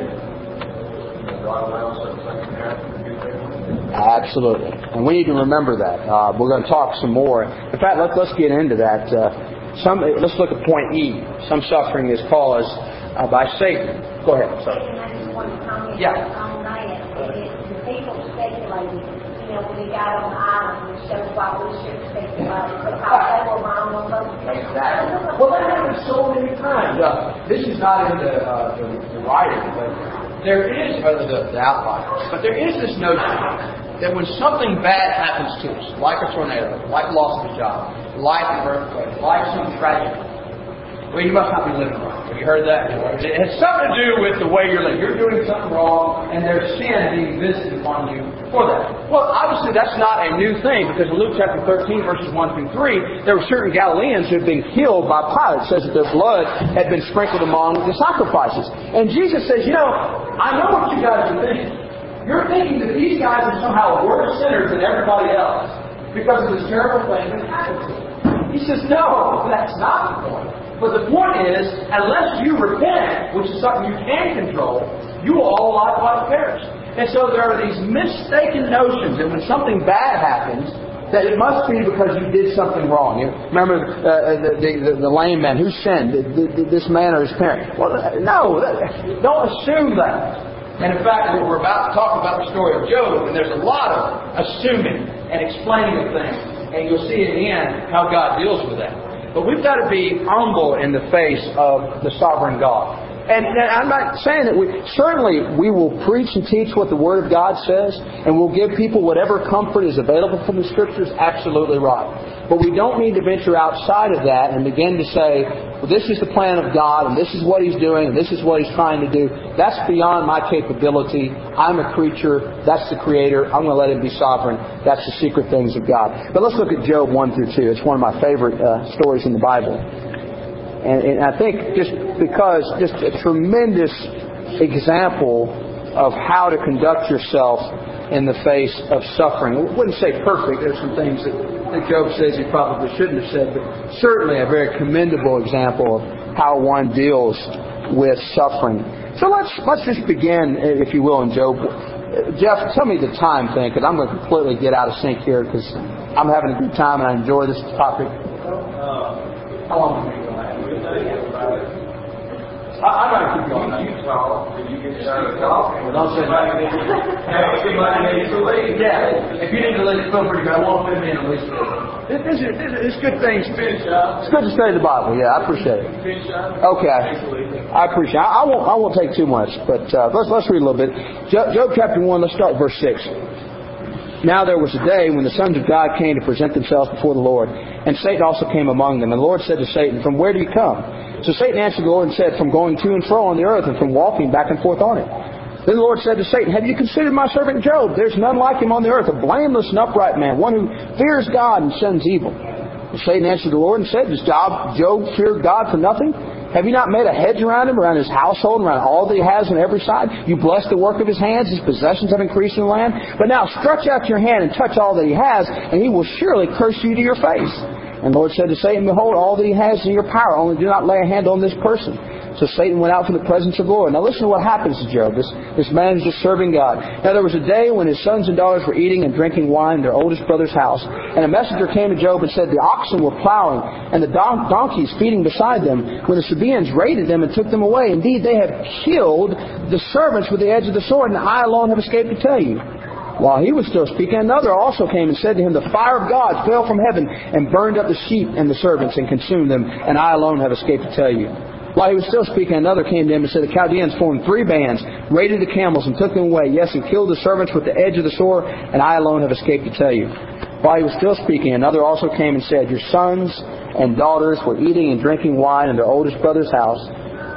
God allows certain things to happen to get there. Absolutely. And we need to remember that. We're going to talk some more. In fact, let's get into that. Let's look at point E. Some suffering is caused by Satan. Go ahead. Sorry. I just want to comment on that. The people speculated, when we got on the island, it shows why we should speculate, because they were wrong on those things. Exactly. Well, that happens so many times. This is not in the writing, but there is, the outline, but there is this notion that when something bad happens to us, like a tornado, like loss of a job, like an earthquake, like some tragedy, well, you must not be living right. Have you heard that? It has something to do with the way you're living. You're doing something wrong, and there's sin being visited upon you for that. Well, obviously, that's not a new thing, because in Luke chapter 13, verses 1 through 3, there were certain Galileans who had been killed by Pilate. It says that their blood had been sprinkled among the sacrifices. And Jesus says, I know what you guys are thinking. You're thinking that these guys are somehow worse sinners than everybody else because of this terrible thing that happened to them. He says, no, that's not the point. But the point is, unless you repent, which is something you can control, you will all likewise perish. And so there are these mistaken notions that when something bad happens, that it must be because you did something wrong. Remember the lame man who sinned, this man or his parent. Well, no, don't assume that. And in fact, we're about to talk about the story of Job, and there's a lot of assuming and explaining of things. And you'll see in the end how God deals with that. But we've got to be humble in the face of the sovereign God. And I'm not saying that we will preach and teach what the Word of God says, and we'll give people whatever comfort is available from the Scriptures, absolutely right. But we don't need to venture outside of that and begin to say, well, this is the plan of God, and this is what He's doing, and this is what He's trying to do. That's beyond my capability. I'm a creature. That's the Creator. I'm going to let Him be sovereign. That's the secret things of God. But let's look at Job 1 through 2. It's one of my favorite stories in the Bible. And I think just a tremendous example of how to conduct yourself in the face of suffering. I wouldn't say perfect. There's some things that Job says he probably shouldn't have said, but certainly a very commendable example of how one deals with suffering. So let's just begin, if you will, in Job. Jeff, tell me the time thing, because I'm going to completely get out of sync here, because I'm having a good time and I enjoy this topic. How long do you think? I'm going to keep going. You talk, but you get started talking. Well, don't say somebody needs to leave. Yeah, if you need to leave, feel free to go. I won't fit me in at least. It's good things. It's good to study the Bible. Yeah, I appreciate it. Okay, I appreciate it. I won't take too much, but let's read a little bit. Job chapter 1. Let's start verse 6. Now there was a day when the sons of God came to present themselves before the Lord, and Satan also came among them. And the Lord said to Satan, "From where do you come?" So Satan answered the Lord and said, "From going to and fro on the earth, and from walking back and forth on it." Then the Lord said to Satan, "Have you considered my servant Job? There's none like him on the earth, a blameless and upright man, one who fears God and shuns evil." And Satan answered the Lord and said, "Does Job fear God for nothing? Have you not made a hedge around him, around his household, around all that he has on every side? You bless the work of his hands, his possessions have increased in the land. But now stretch out your hand and touch all that he has, and he will surely curse you to your face." And the Lord said to Satan, "Behold, all that he has is in your power, only do not lay a hand on this person." So Satan went out from the presence of the Lord. Now listen to what happens to Job. This man is just serving God. Now there was a day when his sons and daughters were eating and drinking wine in their oldest brother's house. And a messenger came to Job and said, "The oxen were plowing, and the donkeys feeding beside them, when the Sabaeans raided them and took them away. Indeed, they have killed the servants with the edge of the sword, and I alone have escaped to tell you." While he was still speaking, another also came and said to him, "The fire of God fell from heaven and burned up the sheep and the servants and consumed them, and I alone have escaped to tell you." While he was still speaking, another came to him and said, "The Chaldeans formed 3 bands, raided the camels and took them away, yes, and killed the servants with the edge of the sword, and I alone have escaped to tell you." While he was still speaking, another also came and said, "Your sons and daughters were eating and drinking wine in their oldest brother's house,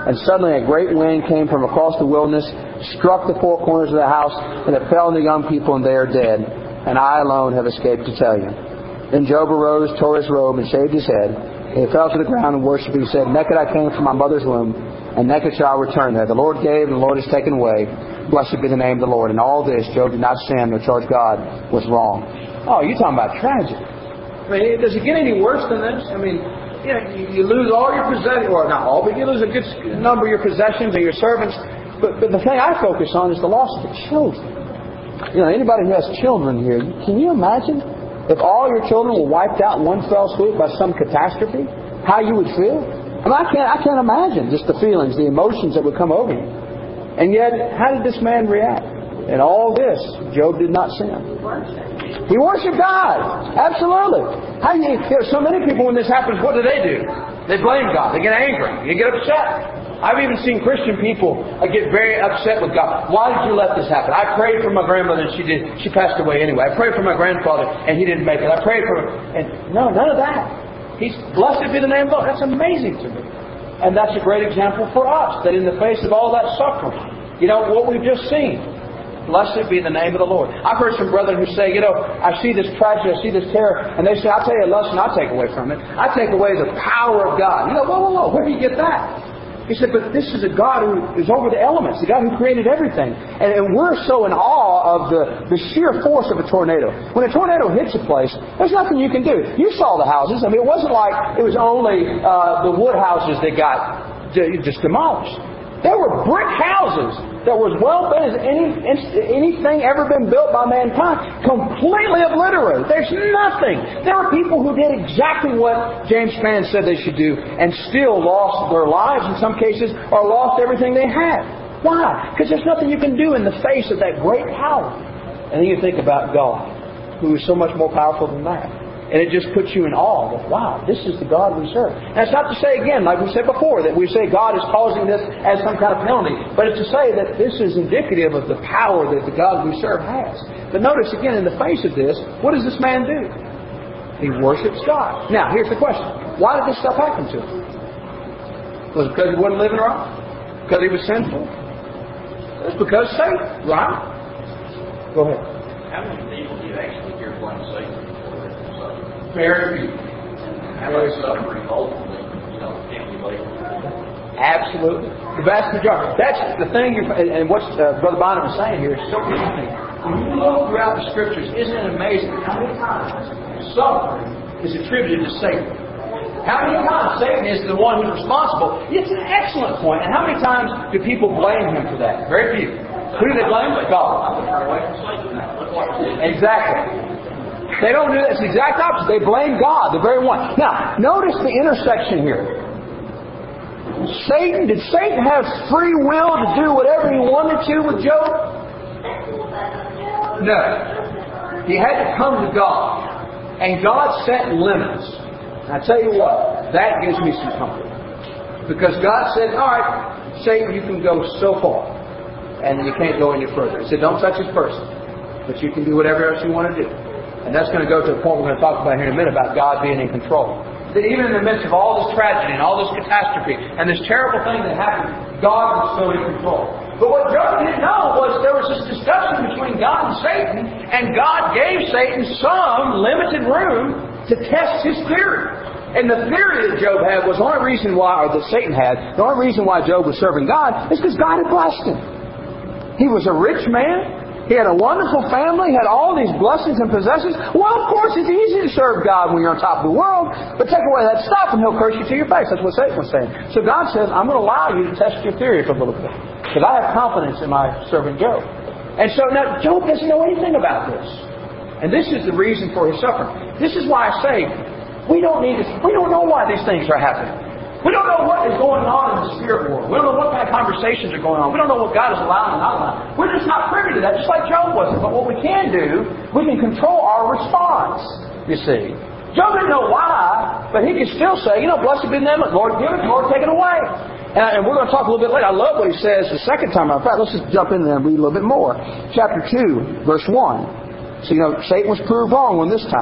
And suddenly a great wind came from across the wilderness, struck the four corners of the house, and it fell on the young people, and they are dead. And I alone have escaped to tell you. Then Job arose, tore his robe, and shaved his head. And he fell to the ground and worshipped. He said, Naked I came from my mother's womb, and naked shall I return there. The Lord gave, and the Lord has taken away. Blessed be the name of the Lord. And all this, Job did not sin, nor charge God was wrong. Oh, you're talking about tragedy. I mean, does it get any worse than this? I mean, you lose all your possessions, or not all, but you lose a good number of your possessions and your servants. But the thing I focus on is the loss of the children. Anybody who has children here, can you imagine if all your children were wiped out in one fell swoop by some catastrophe? How you would feel? I mean, I can't imagine just the feelings, the emotions that would come over you. And yet, how did this man react? In all this, Job did not sin. He worshiped God. Absolutely. So many people, when this happens, what do? They blame God. They get angry. They get upset. I've even seen Christian people get very upset with God. Why did you let this happen? I prayed for my grandmother and she passed away anyway. I prayed for my grandfather and he didn't make it. I prayed for her. And no, none of that. He's blessed be the name of God. That's amazing to me. And that's a great example for us, that in the face of all that suffering, what we've just seen, blessed be the name of the Lord. I've heard some brethren who say, I see this tragedy, I see this terror, and they say, I'll tell you a lesson I'll take away from it. I take away the power of God. Whoa, where do you get that? He said, but this is a God who is over the elements, the God who created everything. And we're so in awe of the sheer force of a tornado. When a tornado hits a place, there's nothing you can do. You saw the houses. I mean, it wasn't like it was only the wood houses that got just demolished. There were brick houses that were as well built as anything ever been built by mankind. Completely obliterated. There's nothing. There were people who did exactly what James Spann said they should do and still lost their lives in some cases or lost everything they had. Why? Because there's nothing you can do in the face of that great power. And then you think about God, who is so much more powerful than that. And it just puts you in awe that, wow, this is the God we serve. That's not to say, again, like we said before, that we say God is causing this as some kind of penalty. But it's to say that this is indicative of the power that the God we serve has. But notice, again, in the face of this, what does this man do? He worships God. Now, here's the question. Why did this stuff happen to him? Was it because he wasn't living right? Because he was sinful? It's because Satan, right? Go ahead. How many people do you actually hear blame Satan? Very few. How much suffering ultimately, can't be labeled? Absolutely. The vast majority. That's the thing, and what Brother Bonham is saying here is so interesting. When you look throughout the Scriptures, isn't it amazing how many times suffering is attributed to Satan? How many times Satan is the one who's responsible? It's an excellent point. And how many times do people blame him for that? Very few. Who do they blame? God. Exactly. They don't do that. It's the exact opposite. They blame God, the very one. Now, notice the intersection here. Did Satan have free will to do whatever he wanted to with Job? No. He had to come to God. And God set limits. And I tell you what, that gives me some comfort. Because God said, all right, Satan, you can go so far. And then you can't go any further. He said, don't touch this person. But you can do whatever else you want to do. And that's going to go to the point we're going to talk about here in a minute about God being in control. That even in the midst of all this tragedy and all this catastrophe and this terrible thing that happened, God was still in control. But what Job didn't know was there was this discussion between God and Satan, and God gave Satan some limited room to test his theory. And the theory that Job had was the only reason why, or that Satan had, the only reason why Job was serving God is because God had blessed him. He was a rich man. He had a wonderful family, had all these blessings and possessions. Well, of course, it's easy to serve God when you're on top of the world, but take away that stuff and He'll curse you to your face. That's what Satan was saying. So God says, I'm going to allow you to test your theory for a little bit, because I have confidence in my servant Job. And so now Job doesn't know anything about this. And this is the reason for his suffering. This is why I say, we don't know why these things are happening. We don't know what is going on in the spirit world. We don't know what kind of conversations are going on. We don't know what God is allowing and not allowing. We're just not privy to that, just like Job wasn't. But what we can do, we can control our response, you see. Job didn't know why, but he could still say, blessed be the name of the Lord, give it, Lord, take it away. And we're going to talk a little bit later. I love what he says the second time. In fact, let's just jump in there and read a little bit more. Chapter 2, verse 1. So, Satan was proved wrong on this time.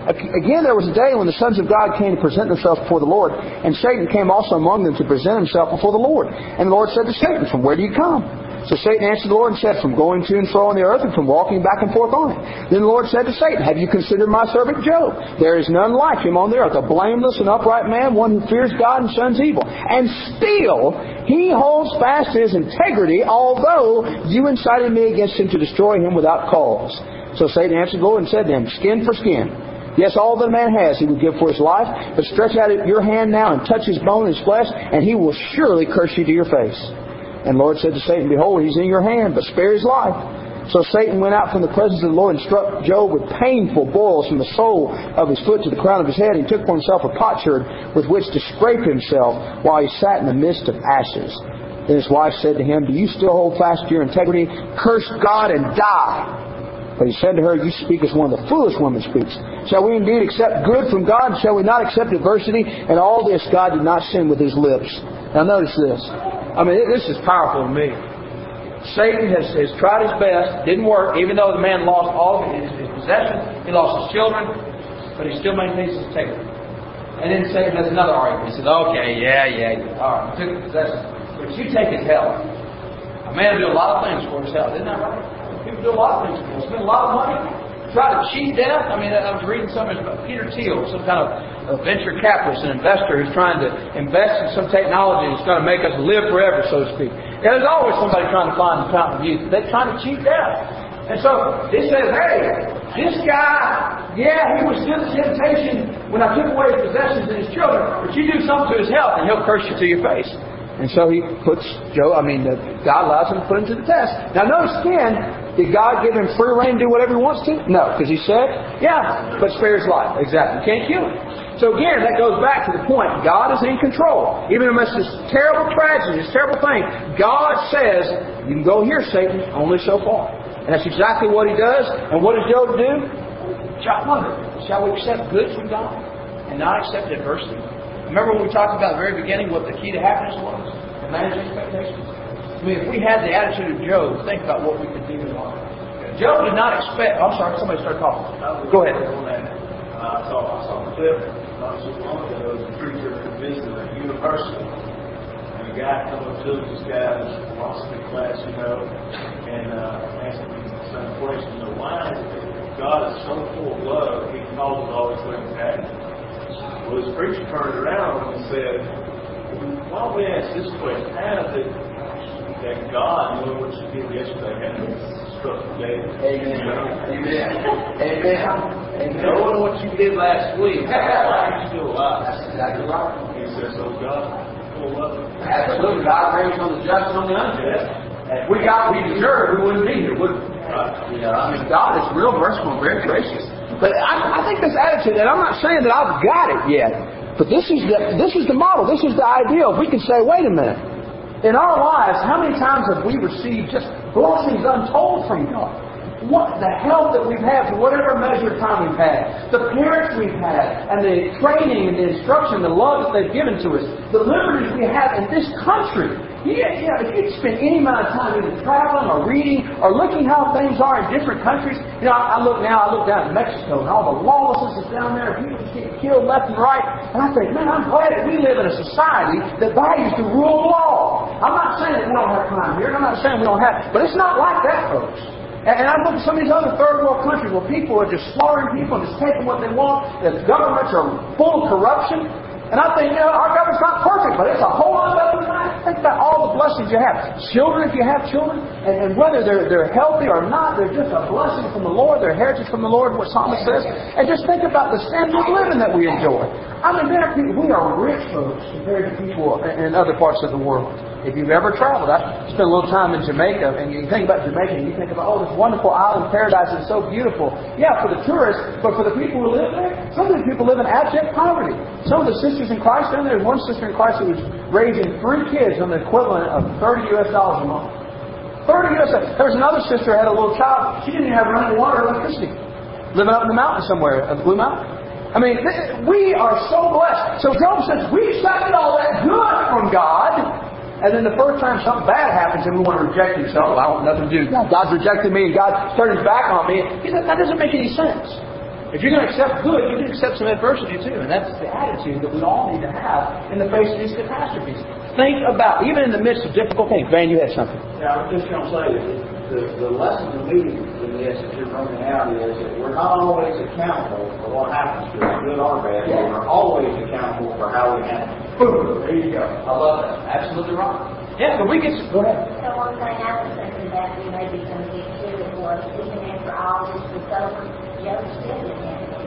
Again, there was a day when the sons of God came to present themselves before the Lord, and Satan came also among them to present himself before the Lord. And the Lord said to Satan, "From where do you come?" So Satan answered the Lord and said, "From going to and fro on the earth, and from walking back and forth on it." Then the Lord said to Satan, "Have you considered my servant Job? There is none like him on the earth, a blameless and upright man, one who fears God and shuns evil. And still he holds fast to his integrity, although you incited me against him to destroy him without cause." So Satan answered the Lord and said to him, "Skin for skin. Yes, all that a man has he would give for his life, but stretch out your hand now and touch his bone and his flesh, and he will surely curse you to your face." And the Lord said to Satan, "Behold, he's in your hand, but spare his life." So Satan went out from the presence of the Lord and struck Job with painful boils from the sole of his foot to the crown of his head. He took for himself a potsherd with which to scrape himself while he sat in the midst of ashes. Then his wife said to him, "Do you still hold fast to your integrity? Curse God and die." But he said to her, "You speak as one of the foolish women speaks. Shall we indeed accept good from God? Shall we not accept adversity?" And all this God did not sin with his lips. Now notice this. I mean, this is powerful to me. Satan has tried his best. Didn't work, even though the man lost all of his possessions. He lost his children. But he still maintains his integrity. And then Satan has another argument. He says, "Okay, yeah. All right, you took his possessions. But you take his health. A man will do a lot of things for his health. Isn't that right? People do a lot of things for him. Spend a lot of money. Try to cheat death. I mean, I was reading something about Peter Thiel, some kind of venture capitalist, an investor who's trying to invest in some technology that's going to make us live forever, so to speak. And there's always somebody trying to find the fountain of youth. They're trying to cheat death. And so it says, "Hey, this guy, yeah, he was still a temptation when I took away his possessions and his children, but you do something to his health and he'll curse you to your face." And so he puts God allows him to put him to the test. Now notice again, did God give him free rein to do whatever he wants to? No, because he said, "Yeah, but spare his life." Exactly. You can't kill him. So again, that goes back to the point. God is in control. Even amidst this terrible tragedy, this terrible thing, God says, "You can go here, Satan, only so far." And that's exactly what he does. And what does Job do? Job wondered, shall we accept good from God and not accept adversity? Remember when we talked about at the very beginning what the key to happiness was? To manage expectations. I mean, if we had the attitude of Job, think about what we could do in life. Job did not expect... I'm sorry, somebody started talking. Go ahead. I saw a clip not so long ago. There was a preacher who visited a university. And a guy come up to this guy's philosophy class, and asked him some question. Why is it God is so full of love, He causes all these things to happen? Well, this preacher turned around and said, "Why don't we ask this question? How is it that God, knowing what you did yesterday, had struck today?" Amen. Knowing what you did last week, you're still alive. That's exactly right. He says, "So God, full of love." Absolutely. God reigns on the just and on the unjust. If we deserved, we wouldn't be here, would we? I mean, God is real merciful and very gracious. But I think this attitude, and I'm not saying that I've got it yet, but this is the model. This is the ideal. If we can say, wait a minute. In our lives, how many times have we received just blessings untold from God? What the help that we've had for whatever measure of time we've had, the parents we've had, and the training and the instruction, the love that they've given to us, the liberties we have in this country. If you'd spend any amount of time either traveling or reading or looking how things are in different countries, I look down at Mexico and all the lawlessness is down there, people just get killed left and right, and I think, man, I'm glad that we live in a society that values the rule of law. I'm not saying that we don't have crime here, and I'm not saying we don't have, but it's not like that, folks. And I look at some of these other third world countries where people are just slaughtering people and just taking what they want. The governments are full of corruption. And I think, our government's not perfect, but it's a whole lot better than that. Think about all the blessings you have. Children, if you have children, and whether they're healthy or not, they're just a blessing from the Lord. They're heritage from the Lord, what Psalmist says. And just think about the standard of living that we enjoy. I mean, we are rich folks compared to people in other parts of the world. If you've ever traveled, I spent a little time in Jamaica, and you think about Jamaica, and you think about, this wonderful island paradise is so beautiful. Yeah, for the tourists, but for the people who live there, some of the people live in abject poverty. Some of the sisters in Christ down there, there's one sister in Christ who was raising 3 kids on the equivalent of $30 a month. There was another sister who had a little child. She didn't even have running water or electricity. Living up in the mountain somewhere, the Blue Mountain. I mean, we are so blessed. So Job says, we accepted all that good from God. And then the first time something bad happens and we want to reject Him, I want nothing to do. God's rejected me and God turned His back on me. He said, that doesn't make any sense. If you're going to accept good, you can accept some adversity too. And that's the attitude that we all need to have in the face of these catastrophes. Think about, even in the midst of difficult things. Van, you had something. Yeah, I was just going to say that the lesson to me in this that you're bringing out is that we're not always accountable for what happens to us, good or bad. Yeah. We're always accountable for how we handle it. Boom. There you go. I love that. Absolutely right. Yeah, but we get... Go ahead. So one thing I was thinking about you maybe going to get to it was, even after all this was over, Joe still didn't have it.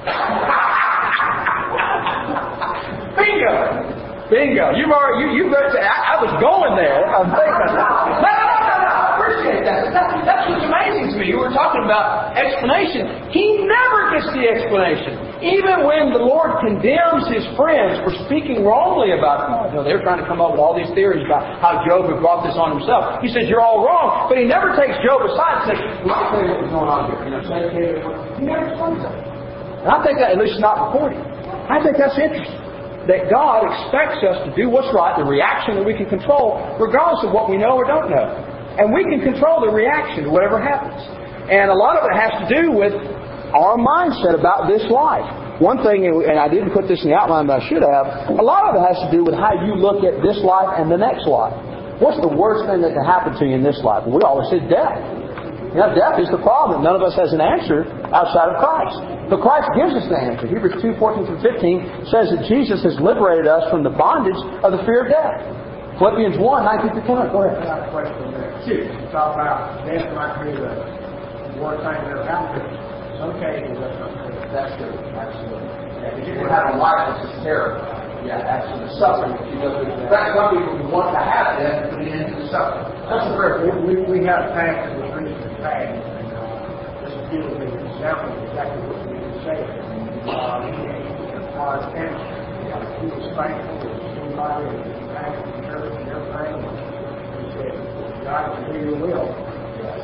Bingo! Bingo! I was going there. I'm thinking. No. I appreciate that. That's what's amazing to me. You were talking about explanation. He never gets the explanation. Even when the Lord condemns His friends for speaking wrongly about them. They were trying to come up with all these theories about how Job had brought this on himself. He says, you're all wrong. But He never takes Job aside and says, well, I'll tell you what was going on here. He never explains it. And I think that, at least not recorded. I think that's interesting. That God expects us to do what's right, the reaction that we can control, regardless of what we know or don't know. And we can control the reaction to whatever happens. And a lot of it has to do with our mindset about this life. One thing, and I didn't put this in the outline, but I should have, a lot of it has to do with how you look at this life and the next life. What's the worst thing that can happen to you in this life? We always say death. Death is the problem. None of us has an answer outside of Christ. But Christ gives us the answer. Hebrews 2:14-15 says that Jesus has liberated us from the bondage of the fear of death. Philippians 1:19-20. Go ahead. I got a question there. You talk about death might be the worst thing that ever happened. In some cases, that's not true. That's true. Absolutely. Yeah, because you can have a life that's just terrible. Yeah, absolutely. Suffering. In fact, some people want to have death to put an end to the suffering. That's the prayer. We had a pastor that was recently passed, and this is giving me an example of exactly what we were saying. He was cancer. He was thankful that somebody was back in the church and everything. He said, God can do your will. Yes.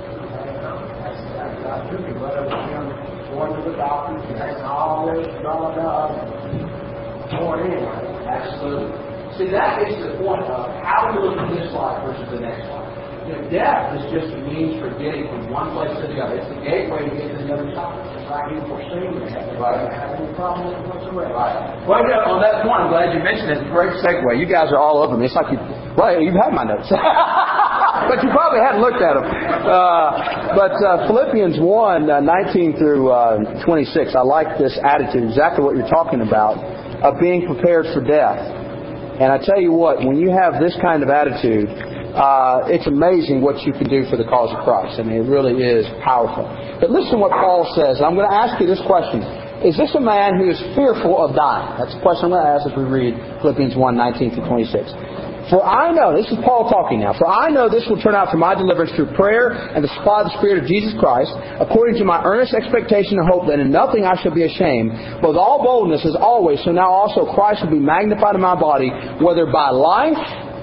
I took him, but it was him going to the doctors and having all this, blah, blah, blah. Anyway. Absolutely. See, that is the point of how we look at this life versus the next life. Death is just a means for getting from one place to the other. It's the gateway to get to the other side. It's like He foreseen that. Right. Don't have any problem whatsoever. Right. Well, on that point, I'm glad you mentioned it. It's a great segue. You guys are all over me. It's like you've had my notes. But you probably hadn't looked at them. But Philippians 1:19-26, I like this attitude, exactly what you're talking about, of being prepared for death. And I tell you what, when you have this kind of attitude, it's amazing what you can do for the cause of Christ. I mean, it really is powerful. But listen to what Paul says. I'm going to ask you this question. Is this a man who is fearful of dying? That's the question I'm going to ask as we read Philippians 1:19-26. For I know, this is Paul talking now, for I know this will turn out for my deliverance through prayer and the supply of the Spirit of Jesus Christ, according to my earnest expectation and hope that in nothing I shall be ashamed, but with all boldness as always, so now also Christ will be magnified in my body, whether by life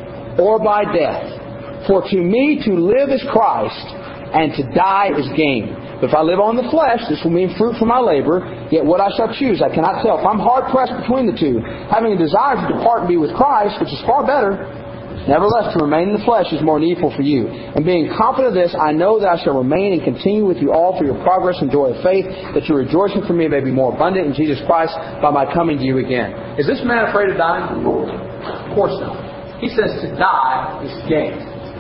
or by death. For to me to live is Christ, and to die is gain. But if I live on the flesh, this will mean fruit for my labor, yet what I shall choose I cannot tell. If I'm hard-pressed between the two, having a desire to depart and be with Christ, which is far better, nevertheless to remain in the flesh is more needful for you. And being confident of this, I know that I shall remain and continue with you all for your progress and joy of faith, that your rejoicing for me may be more abundant in Jesus Christ by my coming to you again. Is this man afraid of dying? Of course not. He says to die is gain.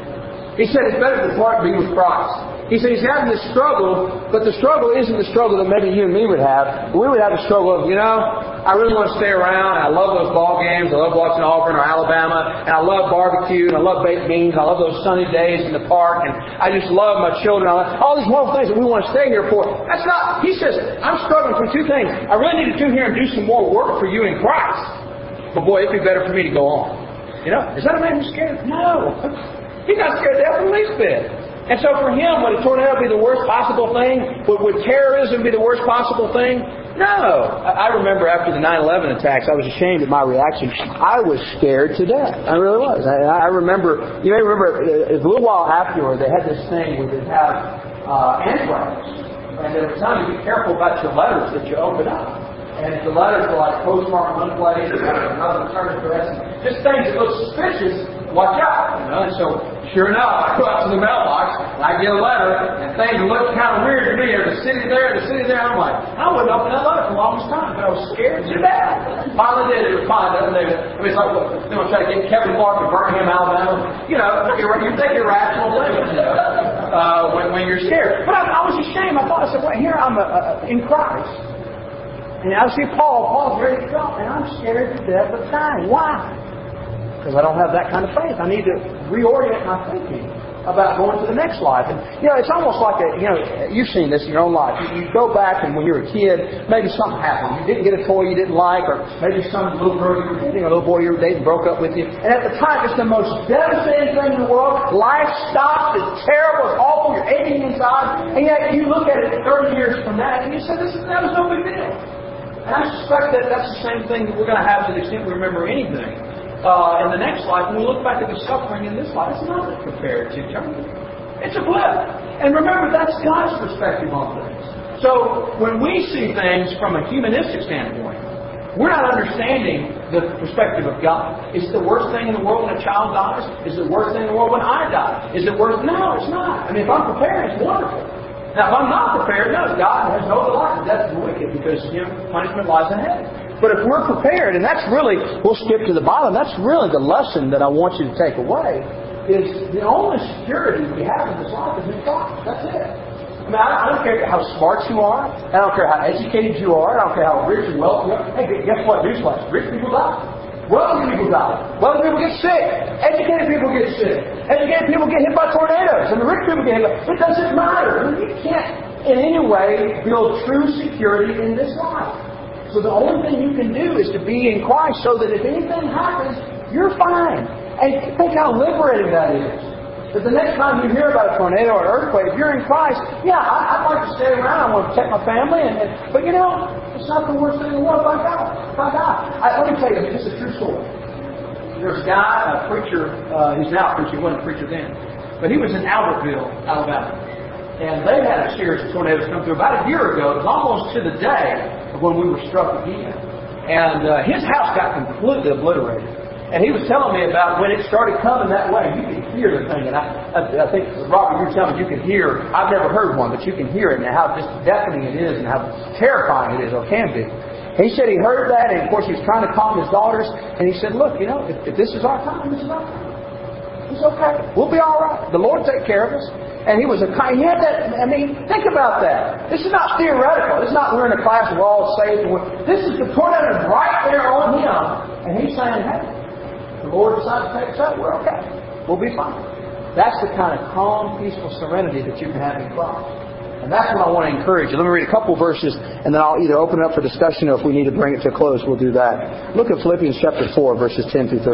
He said it's better to depart and be with Christ. He said he's having this struggle, but the struggle isn't the struggle that maybe you and me would have. We would have a struggle of, I really want to stay around. I love those ball games. I love watching Auburn or Alabama. And I love barbecue. And I love baked beans. I love those sunny days in the park. And I just love my children. All these wonderful things that we want to stay here for. That's not, he says, I'm struggling for two things. I really need to come here and do some more work for you in Christ. But boy, it'd be better for me to go on. Is that a man who's scared? No. He's not scared to death in the least bit. And so for him, would a tornado be the worst possible thing? Would terrorism be the worst possible thing? No. I remember after the 9/11 attacks, I was ashamed at my reaction. I was scared to death. I really was. I remember, you may remember, a little while afterward, they had this thing where they'd have anthrax. And they were telling you, be careful about your letters that you open up. And if the letters were like postmark one place, another return address, just things that look suspicious, watch out. And so Sure enough, I go out to the mailbox, and I get a letter, and things look kind of weird to me. There's a city there, and a city there. I'm like, I wouldn't open that letter for the longest time, but I was scared to death. Finally did. It was fine. I mean, it's like, well, they're going to try to get Kevin Clark in Birmingham, Alabama. You take irrational things, when you're scared. But I was ashamed. I thought, I said, well, here I'm in Christ. And I see Paul's ready to go, and I'm scared to death of dying. Why? Because I don't have that kind of faith. I need to reorient my thinking about going to the next life. And, it's almost like you've seen this in your own life. You go back and when you were a kid, maybe something happened. You didn't get a toy you didn't like, or maybe some little girl you were dating, or little boy you were dating broke up with you. And at the time, it's the most devastating thing in the world. Life stops. It's terrible. It's awful. You're aching inside. And yet you look at it 30 years from that, and you say, that was no big deal. And I suspect that that's the same thing that we're going to have to the extent we remember anything. In the next life, when we look back at the suffering in this life, it's not compared to eternity. It's a blip. And remember, that's God's perspective on things. So, when we see things from a humanistic standpoint, we're not understanding the perspective of God. Is it the worst thing in the world when a child dies? Is it the worst thing in the world when I die? Is it worse? No, it's not. I mean, if I'm prepared, it's wonderful. Now, if I'm not prepared, no, God has no delight in the death of the wicked, because punishment lies ahead. But if we're prepared, and that's really, we'll skip to the bottom, that's really the lesson that I want you to take away, is the only security we have in this life is in Christ. That's it. I mean, I don't care how smart you are. I don't care how educated you are. I don't care how rich and wealthy you are. Hey, guess what? Newsflash. Rich people die. Wealthy people die. Wealthy people get sick. Educated people get sick. Educated people get hit by tornadoes. And the rich people get hit by... It doesn't matter. I mean, you can't in any way build true security in this life. So the only thing you can do is to be in Christ, so that if anything happens, you're fine. And think how liberating that is. That the next time you hear about a tornado or an earthquake, if you're in Christ, I'd like to stay around. I want to protect my family. But it's not the worst thing in the world if I die. Let me tell you, this is a true story. There's a guy, a preacher, he's now a preacher, he wasn't a preacher then. But he was in Albertville, Alabama. And they had a series of tornadoes come through about a year ago. It was almost to the day of when we were struck again. And his house got completely obliterated. And he was telling me about when it started coming that way. You could hear the thing. And I think, Robert, you were telling me you could hear. I've never heard one, but you can hear it, and how just deafening it is and how terrifying it is, or can be. He said he heard that, and of course he was trying to calm his daughters. And he said, look, if this is our time, this is our time. It's okay. We'll be all right. The Lord will take care of us. And he had that, think about that. This is not theoretical. It's not we're in a class of all safe. This is the tornado right there on him. And he's saying, hey, the Lord decides to take us out. We're okay. We'll be fine. That's the kind of calm, peaceful serenity that you can have in Christ. And that's what I want to encourage you. Let me read a couple verses, and then I'll either open it up for discussion, or if we need to bring it to a close, we'll do that. Look at Philippians chapter 4, verses 10 through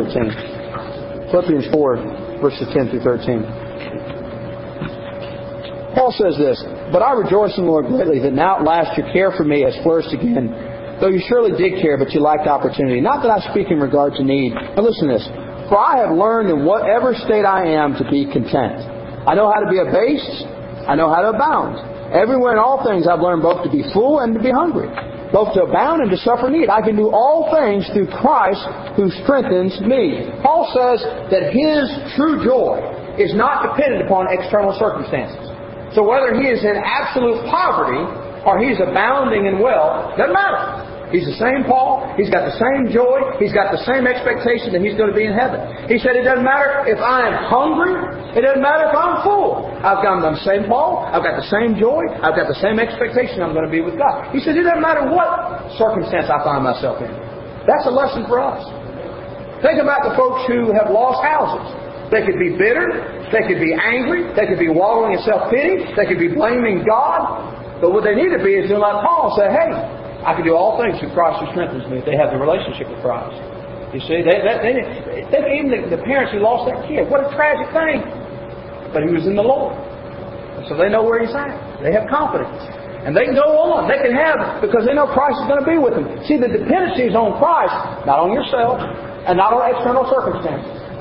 13. Philippians 4, verses 10 through 13. Paul says this, but I rejoice in the Lord greatly that now at last your care for me has flourished again, though you surely did care, but you lacked opportunity. Not that I speak in regard to need. Now listen to this. For I have learned in whatever state I am to be content. I know how to be abased. I know how to abound. Everywhere in all things I've learned both to be full and to be hungry, both to abound and to suffer need. I can do all things through Christ who strengthens me. Paul says that his true joy is not dependent upon external circumstances. So whether he is in absolute poverty or he's abounding in wealth, doesn't matter. He's the same Paul. He's got the same joy. He's got the same expectation that he's going to be in heaven. He said it doesn't matter if I am hungry. It doesn't matter if I'm full. I've got the same Paul. I've got the same joy. I've got the same expectation I'm going to be with God. He said it doesn't matter what circumstance I find myself in. That's a lesson for us. Think about the folks who have lost houses. They could be bitter. They could be angry. They could be wallowing in self-pity. They could be blaming God. But what they need to be is doing like Paul and say, hey, I can do all things through Christ who strengthens me if they have the relationship with Christ. You see, even the parents who lost their kid, what a tragic thing. But he was in the Lord. And so they know where he's at. They have confidence. And they can go on. They can have it because they know Christ is going to be with them. See, the dependency is on Christ, not on yourself, and not on external circumstances.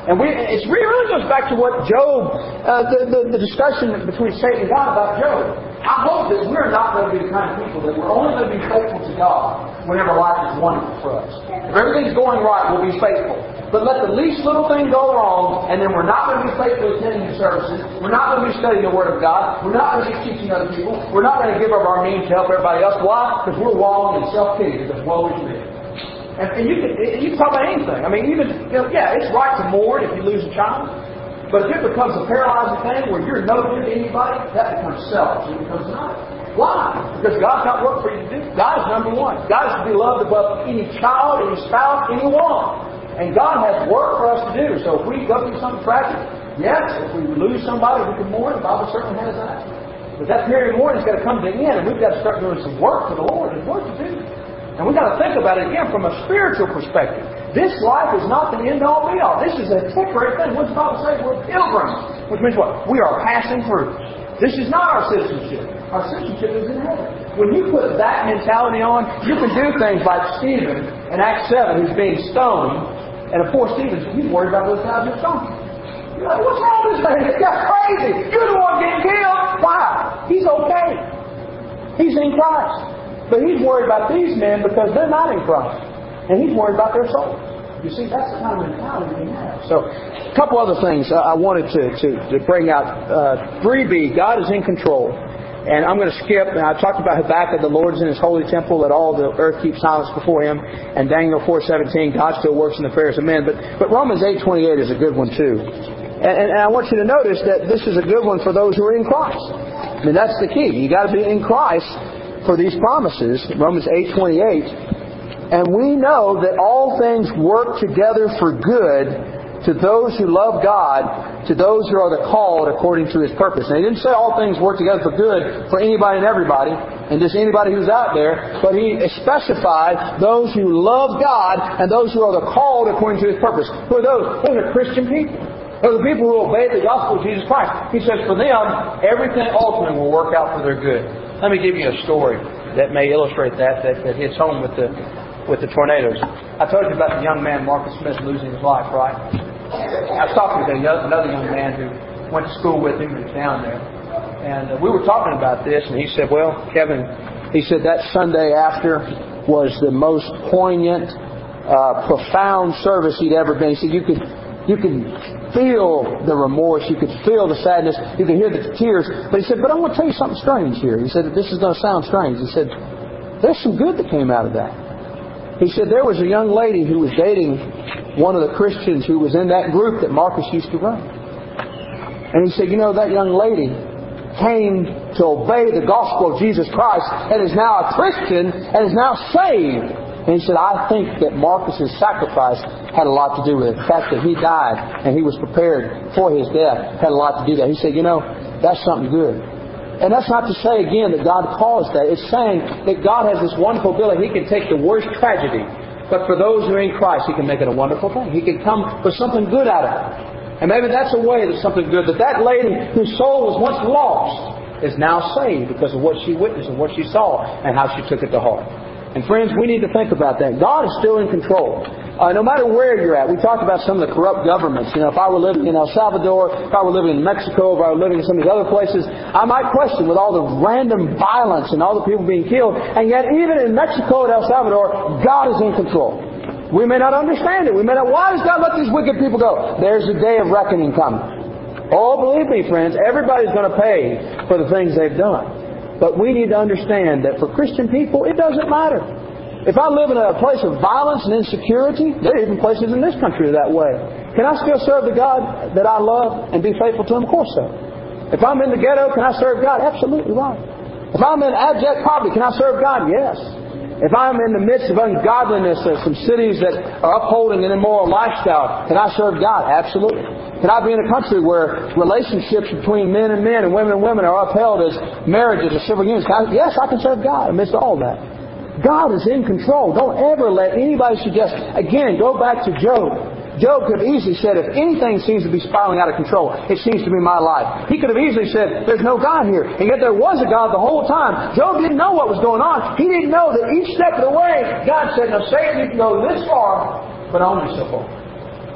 And it really goes back to what Job, the discussion between Satan and God about Job. I hope that we're not going to be the kind of people that we're only going to be faithful to God whenever life is wonderful for us. If everything's going right, we'll be faithful. But let the least little thing go wrong, and then we're not going to be faithful attending the services. We're not going to be studying the Word of God. We're not going to be teaching other people. We're not going to give up our means to help everybody else. Why? Because we're wallowing in self-pity. Because woe is me. And you can talk about anything. I mean, even, it's right to mourn if you lose a child. But if it becomes a paralyzing thing where you're no good to anybody, that becomes selfish. It becomes not. Why? Because God's got work for you to do. God is number one. God is to be loved above any child, any spouse, anyone. And God has work for us to do. So if we go through something tragic, yes, if we lose somebody, we can mourn. The Bible certainly has that. But that period of mourning is going to come to an end, and we've got to start doing some work for the Lord. There's work to do. And we've got to think about it again from a spiritual perspective. This life is not the end-all be-all. This is a temporary thing. What's the Bible say? We're pilgrims. Which means what? We are passing through. This is not our citizenship. Our citizenship is in heaven. When you put that mentality on, you can do things like Stephen in Acts 7, who's being stoned. And of course, Stephen, he's worried about those guys who stoned him. You're like, what's wrong with this thing? This guy's crazy. You're the one getting killed. Why? He's okay. He's in Christ. But he's worried about these men because they're not in Christ. And he's worried about their souls. You see, that's the kind of mentality we have. So, a couple other things I wanted to bring out. 3B, God is in control. And I'm going to skip, and I talked about Habakkuk, the Lord is in His holy temple, that all the earth keeps silence before Him. And Daniel 4:17, God still works in the affairs of men. But Romans 8:28 is a good one too. And I want you to notice that this is a good one for those who are in Christ. I mean, that's the key. You got to be in Christ for these promises, Romans 8:28, and we know that all things work together for good to those who love God, to those who are the called according to His purpose. And He didn't say all things work together for good for anybody and everybody, and just anybody who's out there, but He specified those who love God and those who are the called according to His purpose. Who are those? Those are Christian people. Those are the people who obey the gospel of Jesus Christ. He says for them, everything ultimately will work out for their good. Let me give you a story that may illustrate that hits home with the tornadoes. I told you about the young man, Marcus Smith, losing his life, right? I was talking to another young man who went to school with him and was down there. And we were talking about this, and he said, well, Kevin, he said that Sunday after was the most poignant, profound service he'd ever been. He said you could feel the remorse, you could feel the sadness, you could hear the tears. But he said, but I want to tell you something strange here. He said, this is going to sound strange. He said, there's some good that came out of that. He said, there was a young lady who was dating one of the Christians who was in that group that Marcus used to run. And he said, that young lady came to obey the gospel of Jesus Christ and is now a Christian and is now saved. And he said, I think that Marcus's sacrifice had a lot to do with it. The fact that he died and he was prepared for his death had a lot to do with that. He said, that's something good. And that's not to say, again, that God caused that. It's saying that God has this wonderful ability. He can take the worst tragedy, but for those who are in Christ, He can make it a wonderful thing. He can come with something good out of it. And maybe that's a way that's something good. That lady whose soul was once lost is now saved because of what she witnessed and what she saw and how she took it to heart. And friends, we need to think about that. God is still in control. No matter where you're at. We talked about some of the corrupt governments. If I were living in El Salvador, if I were living in Mexico, if I were living in some of these other places, I might question with all the random violence and all the people being killed. And yet even in Mexico and El Salvador, God is in control. We may not understand it. Why does God let these wicked people go? There's a day of reckoning coming. Oh, believe me, friends, everybody's going to pay for the things they've done. But we need to understand that for Christian people, it doesn't matter. If I live in a place of violence and insecurity, there are even places in this country that way. Can I still serve the God that I love and be faithful to Him? Of course so. If I'm in the ghetto, can I serve God? Absolutely right. If I'm in abject poverty, can I serve God? Yes. If I'm in the midst of ungodliness of some cities that are upholding an immoral lifestyle, can I serve God? Absolutely. Can I be in a country where relationships between men and women are upheld as marriages or civil unions? Yes, I can serve God amidst all that. God is in control. Don't ever let anybody suggest. Again, go back to Job. Job could have easily said, if anything seems to be spiraling out of control, it seems to be my life. He could have easily said, there's no God here. And yet there was a God the whole time. Job didn't know what was going on. He didn't know that each step of the way, God said, now Satan, you can go this far, but only so far.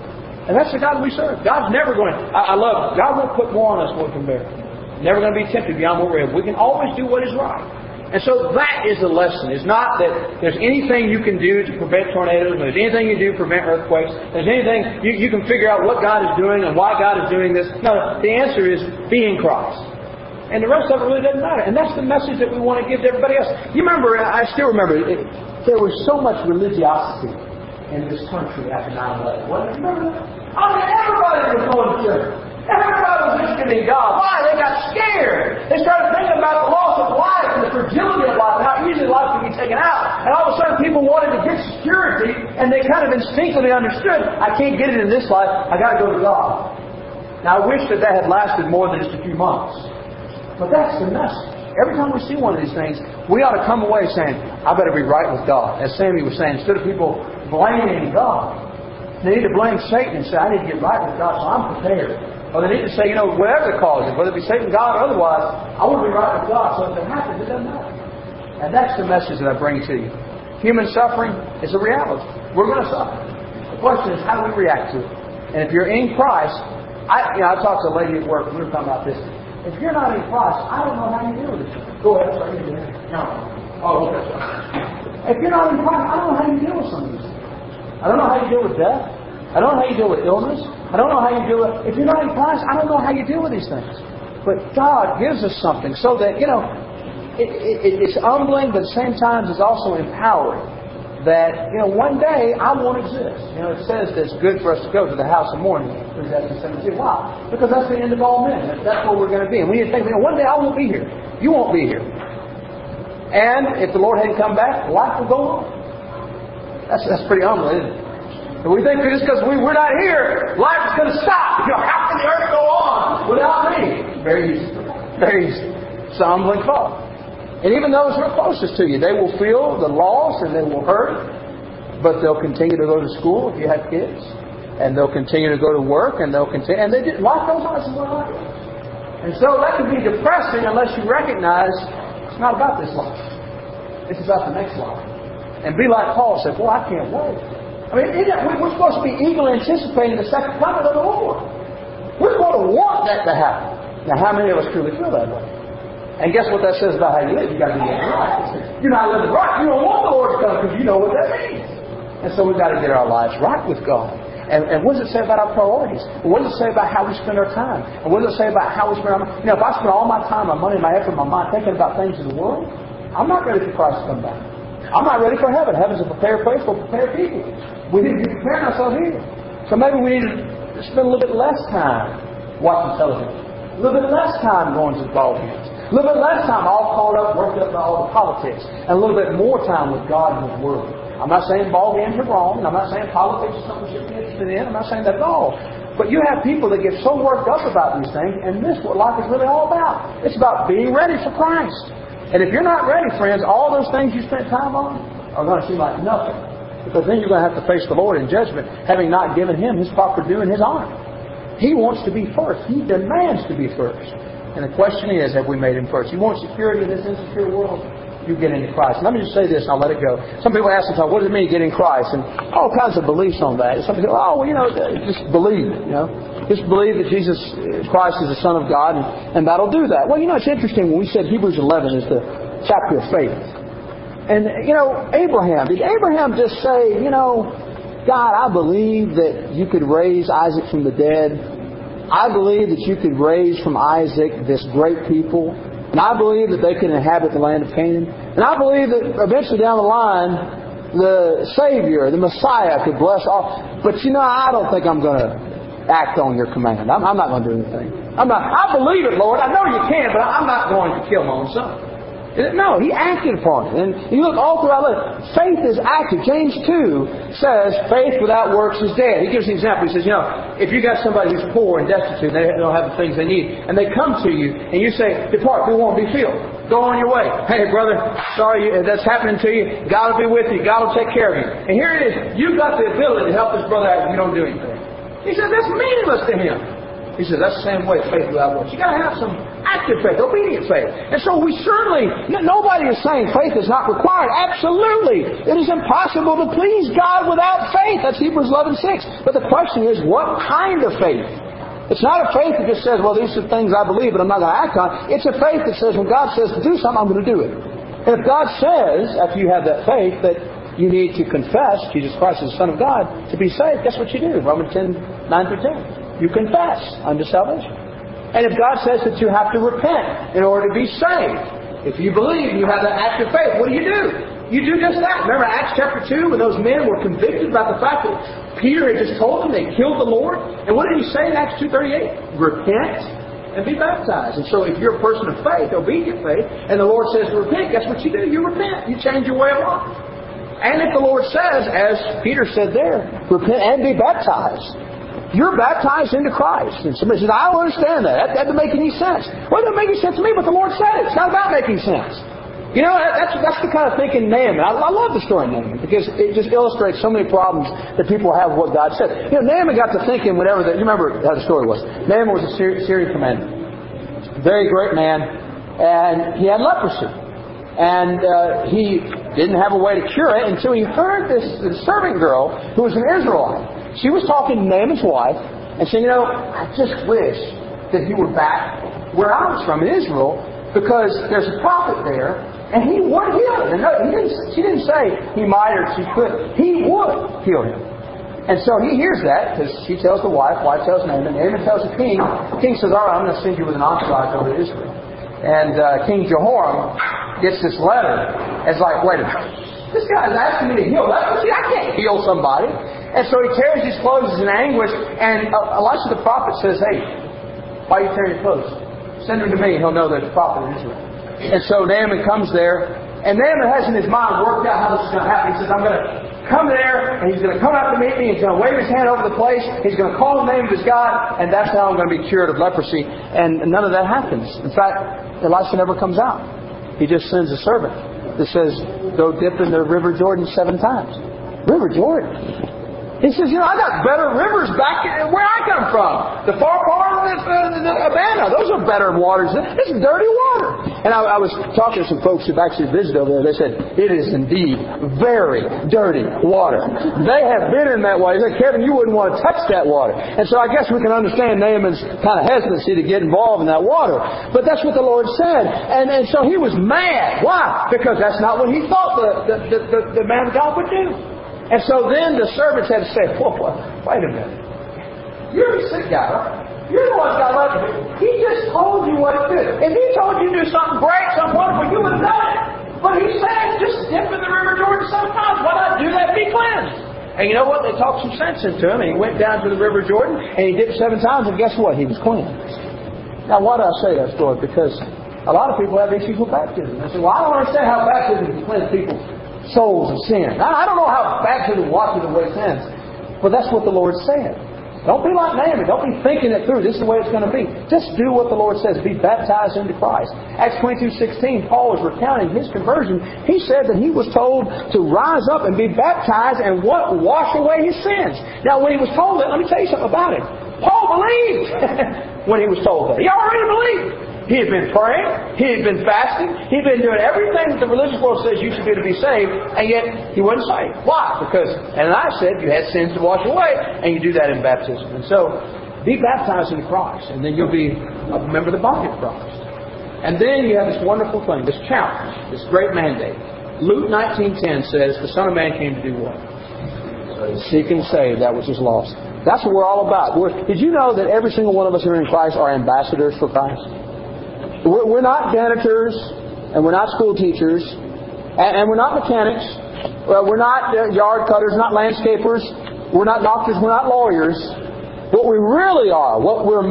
And that's the God we serve. God's never going to... I love it. God won't put more on us than we can bear. Never going to be tempted beyond what we're able. We can always do what is right. And so that is the lesson. It's not that there's anything you can do to prevent tornadoes, there's anything you do to prevent earthquakes, there's anything you can figure out what God is doing and why God is doing this. No, the answer is be in Christ. And the rest of it really doesn't matter. And that's the message that we want to give to everybody else. You remember, I still remember, there was so much religiosity in this country after 9/11. Wasn't it? Remember that? I mean, everybody was going to church. Everybody was interested in God. Why? They got scared. They started thinking about the loss of life and the fragility of life and how easily life can be taken out. And all of a sudden people wanted to get security, and they kind of instinctively understood, I can't get it in this life, I got to go to God. Now I wish that had lasted more than just a few months. But that's the message. Every time we see one of these things, we ought to come away saying, I better be right with God. As Sammy was saying, instead of people blaming God, they need to blame Satan and say, I need to get right with God so I'm prepared. Or they need to say, whatever the cause is, whether it be Satan, God, or otherwise, I want to be right with God. So if it happens, it doesn't matter. And that's the message that I bring to you. Human suffering is a reality. We're going to suffer. The question is, how do we react to it? And if you're in Christ, I talked to a lady at work, we were talking about this. If you're not in Christ, I don't know how you deal with it. Go ahead, sorry. No. Oh, okay. If you're not in Christ, I don't know how you deal with some of these things. I don't know how you deal with death. I don't know how you deal with illness. I don't know how you deal with... If you're not in Christ, I don't know how you deal with these things. But God gives us something so that, it's humbling, but at the same time it's also empowering. That, one day I won't exist. It says that it's good for us to go to the house of mourning. Ecclesiastes 17. Why? Because that's the end of all men. That's where we're going to be. And we need to think, one day I won't be here. You won't be here. And if the Lord hadn't come back, life will go on. That's pretty humbling, isn't it? And we think just because we're not here, life is going to stop. How can the earth go on without me? Very easy. Very easy. It's a humbling thought. And even those who are closest to you, they will feel the loss and they will hurt, but they'll continue to go to school if you have kids, and they'll continue to go to work, and they'll continue. And life goes on. And so that can be depressing unless you recognize it's not about this life. It's about the next life. And be like Paul said, I can't wait. We're supposed to be eagerly anticipating the second coming of the Lord. We're going to want that to happen. Now, how many of us truly feel that way? And guess what that says about how you live? You've got to be living right. You're not living right. You don't want the Lord to come because you know what that means. And so we've got to get our lives right with God. And what does it say about our priorities? What does it say about how we spend our time? And what does it say about how we spend our money? If I spend all my time, my money, my effort, my mind thinking about things in the world, I'm not ready for Christ to come back. I'm not ready for heaven. Heaven's a prepared place for prepared people. We need to be preparing ourselves here. So maybe we need to spend a little bit less time watching television. A little bit less time going to the ball games. A little bit less time all caught up, worked up by all the politics. And a little bit more time with God and His Word. I'm not saying ball games are wrong. And I'm not saying politics is something we should be interested in. I'm not saying that at all. But you have people that get so worked up about these things and miss what life is really all about. It's about being ready for Christ. And if you're not ready, friends, all those things you spent time on are going to seem like nothing. Because then you're going to have to face the Lord in judgment, having not given Him His proper due and His honor. He wants to be first. He demands to be first. And the question is, have we made Him first? You want security in this insecure world? You get into Christ. Let me just say this and I'll let it go. Some people ask themselves, what does it mean to get in Christ? And all kinds of beliefs on that. Some people say, just believe, Just believe that Jesus Christ is the Son of God and that'll do that. Well, it's interesting when we said Hebrews 11 is the chapter of faith. And, Abraham, did Abraham just say, God, I believe that you could raise Isaac from the dead. I believe that you could raise from Isaac this great people. And I believe that they can inhabit the land of Canaan. And I believe that eventually down the line, the Savior, the Messiah could bless all. But I don't think I'm going to act on your command. I'm not going to do anything. I believe it, Lord. I know you can, but I'm not going to kill my own son. No, he acted upon it. And you look all throughout life, faith is active. James 2 says, faith without works is dead. He gives an example. He says, if you got somebody who's poor and destitute, and they don't have the things they need, and they come to you, and you say, depart, we won't be filled. Go on your way. Hey, brother, sorry that's happening to you. God will be with you. God will take care of you. And here it is. You've got the ability to help this brother out if you don't do anything. He said, that's meaningless to him. He says that's the same way faith without works. You got to have some active faith, obedient faith. And so we certainly, nobody is saying faith is not required. Absolutely. It is impossible to please God without faith. That's Hebrews 11:6. But the question is, what kind of faith? It's not a faith that just says, well, these are things I believe, but I'm not going to act on. It's a faith that says, when God says to do something, I'm going to do it. And if God says, after you have that faith, that you need to confess Jesus Christ as the Son of God to be saved, guess what you do? Romans 10:9-10. You confess unto salvation. And if God says that you have to repent in order to be saved, if you believe you have that active faith, what do? You do just that. Remember Acts chapter 2 when those men were convicted about the fact that Peter had just told them they killed the Lord? And what did he say in Acts 2:38? Repent and be baptized. And so if you're a person of faith, obedient faith, and the Lord says to repent, guess what you do? You repent. You change your way of life. And if the Lord says, as Peter said there, repent and be baptized, you're baptized into Christ. And somebody says, I don't understand that. That doesn't make any sense. Well, it doesn't make any sense to me, but the Lord said it. It's not about making sense. You know, that's the kind of thinking Naaman. I love the story of Naaman because it just illustrates so many problems that people have with what God said. You know, Naaman got to thinking whenever you remember how the story was. Naaman was a Syrian commander. Very great man. And he had leprosy. And he didn't have a way to cure it until he heard this servant girl who was an Israelite. She was talking to Naaman's wife and saying, you know, I just wish that he were back where I was from in Israel because there's a prophet there and he would heal him. And no, she didn't say he might or she could. He would heal him. And so he hears that because she tells the wife tells Naaman, Naaman tells the king. The king says, all right, I'm going to send you with an entourage over to Israel. And King Jehoram gets this letter. It's like, wait a minute. This guy's asking me to heal leprosy. I can't heal somebody. And so he tears his clothes in anguish. And Elisha the prophet says, hey, why are you tearing your clothes? Send him to me and he'll know that the prophet of Israel. And so Naaman comes there. And Naaman has in his mind worked out how this is going to happen. He says, I'm going to come there and he's going to come out to meet me. He's going to wave his hand over the place. He's going to call the name of his God. And that's how I'm going to be cured of leprosy. And none of that happens. In fact, Elisha never comes out. He just sends a servant that says, go dip in the River Jordan 7 times. River Jordan? He says, you know, I got better rivers back where I come from. The far part of the Abana. Those are better waters. This is dirty water. And I was talking to some folks who've actually visited over there. They said, it is indeed very dirty water. They have been in that water. They said, Kevin, you wouldn't want to touch that water. And so I guess we can understand Naaman's kind of hesitancy to get involved in that water. But that's what the Lord said. And so he was mad. Why? Because that's not what he thought the man of God would do. And so then the servants had to say, whoa, wait a minute. You're a sick guy, right? You're the one that got leprosy. He just told you what to do. If he told you to do something great, something wonderful, you would have done it. But he said, just dip in the River Jordan 7 times. Why not do that and be cleansed? And you know what? They talked some sense into him. And he went down to the River Jordan and he dipped 7 times. And guess what? He was cleansed. Now, why do I say that story? Because a lot of people have issues with baptism. They say, well, I don't understand how baptism can cleanse people's souls of sin. I don't know how baptism washes away sins. But that's what the Lord said. Don't be like Naaman. Don't be thinking it through. This is the way it's going to be. Just do what the Lord says. Be baptized into Christ. Acts 22:16, Paul was recounting his conversion. He said that he was told to rise up and be baptized and wash away his sins. Now, when he was told that, let me tell you something about it. Paul believed when he was told that. He already believed. He had been praying. He had been fasting. He had been doing everything that the religious world says you should do to be saved, and yet he wasn't saved. Why? Because, and I said, you had sins to wash away, and you do that in baptism. And so, be baptized in Christ, and then you'll be a member of the body of Christ. And then you have this wonderful thing, this challenge, this great mandate. Luke 19:10 says, the Son of Man came to do what? Seek and save that which is lost. That's what we're all about. Did you know that every single one of us who are in Christ are ambassadors for Christ? We're not janitors, and we're not school teachers, and we're not mechanics. We're not yard cutters, not landscapers. We're not doctors, we're not lawyers. What we really are, what we're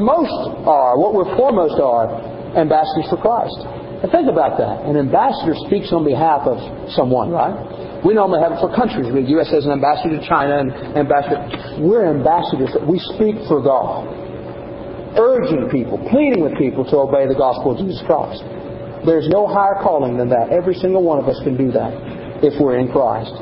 foremost are, ambassadors for Christ. And think about that. An ambassador speaks on behalf of someone, right? We normally have it for countries. The U.S. has an ambassador to China and ambassador. We're ambassadors. We speak for God. Urging people, pleading with people to obey the gospel of Jesus Christ. There's no higher calling than that. Every single one of us can do that if we're in Christ.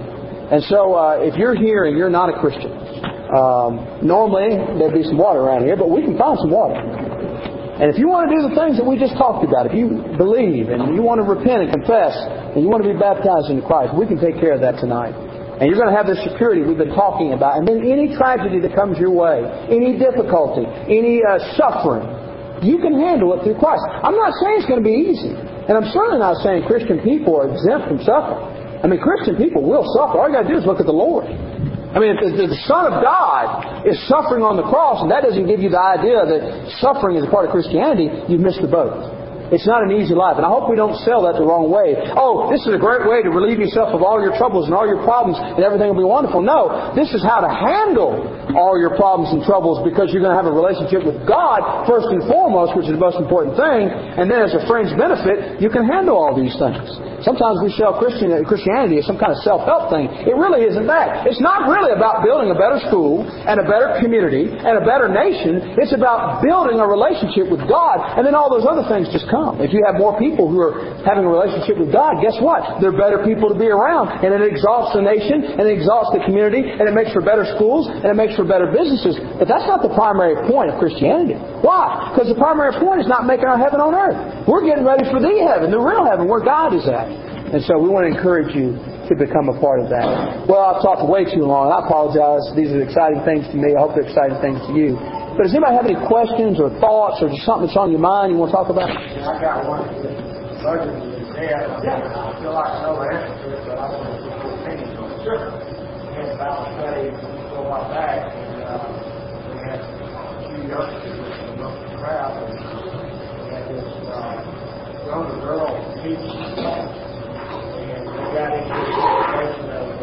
And so if you're here and you're not a Christian, normally there'd be some water around here, but we can find some water. And if you want to do the things that we just talked about, if you believe and you want to repent and confess and you want to be baptized into Christ, we can take care of that tonight. And you're going to have the security we've been talking about. And then any tragedy that comes your way, any difficulty, any suffering, you can handle it through Christ. I'm not saying it's going to be easy. And I'm certainly not saying Christian people are exempt from suffering. I mean, Christian people will suffer. All you got to do is look at the Lord. I mean, if the Son of God is suffering on the cross, and that doesn't give you the idea that suffering is a part of Christianity, you've missed the boat. It's not an easy life. And I hope we don't sell that the wrong way. Oh, this is a great way to relieve yourself of all your troubles and all your problems and everything will be wonderful. No, this is how to handle all your problems and troubles, because you're going to have a relationship with God first and foremost, which is the most important thing. And then as a fringe benefit, you can handle all these things. Sometimes we sell Christianity as some kind of self-help thing. It really isn't that. It's not really about building a better school and a better community and a better nation. It's about building a relationship with God, and then all those other things just come. If you have more people who are having a relationship with God, guess what? They're better people to be around. And it exalts the nation, and it exalts the community, and it makes for better schools, and it makes for better businesses. But that's not the primary point of Christianity. Why? Because the primary point is not making our heaven on earth. We're getting ready for the heaven, the real heaven, where God is at. And so we want to encourage you to become a part of that. Well, I've talked way too long. I apologize. These are exciting things to me. I hope they're exciting things to you. But does anybody have any questions or thoughts or just something that's on your mind you want to talk about? I got one. Budget is there. I feel like I know the answer to it, but I want to get your opinion on it. Sure. We had a Bible study a little while back, and we had a few youngsters amongst the crowd, and we had this younger girl teaching class. And we got into the situation of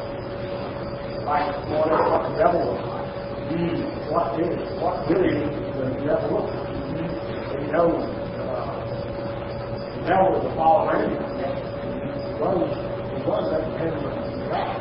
like what the devil was like. What really the devil look like? We know the devil was a fallen angel. He was representing God.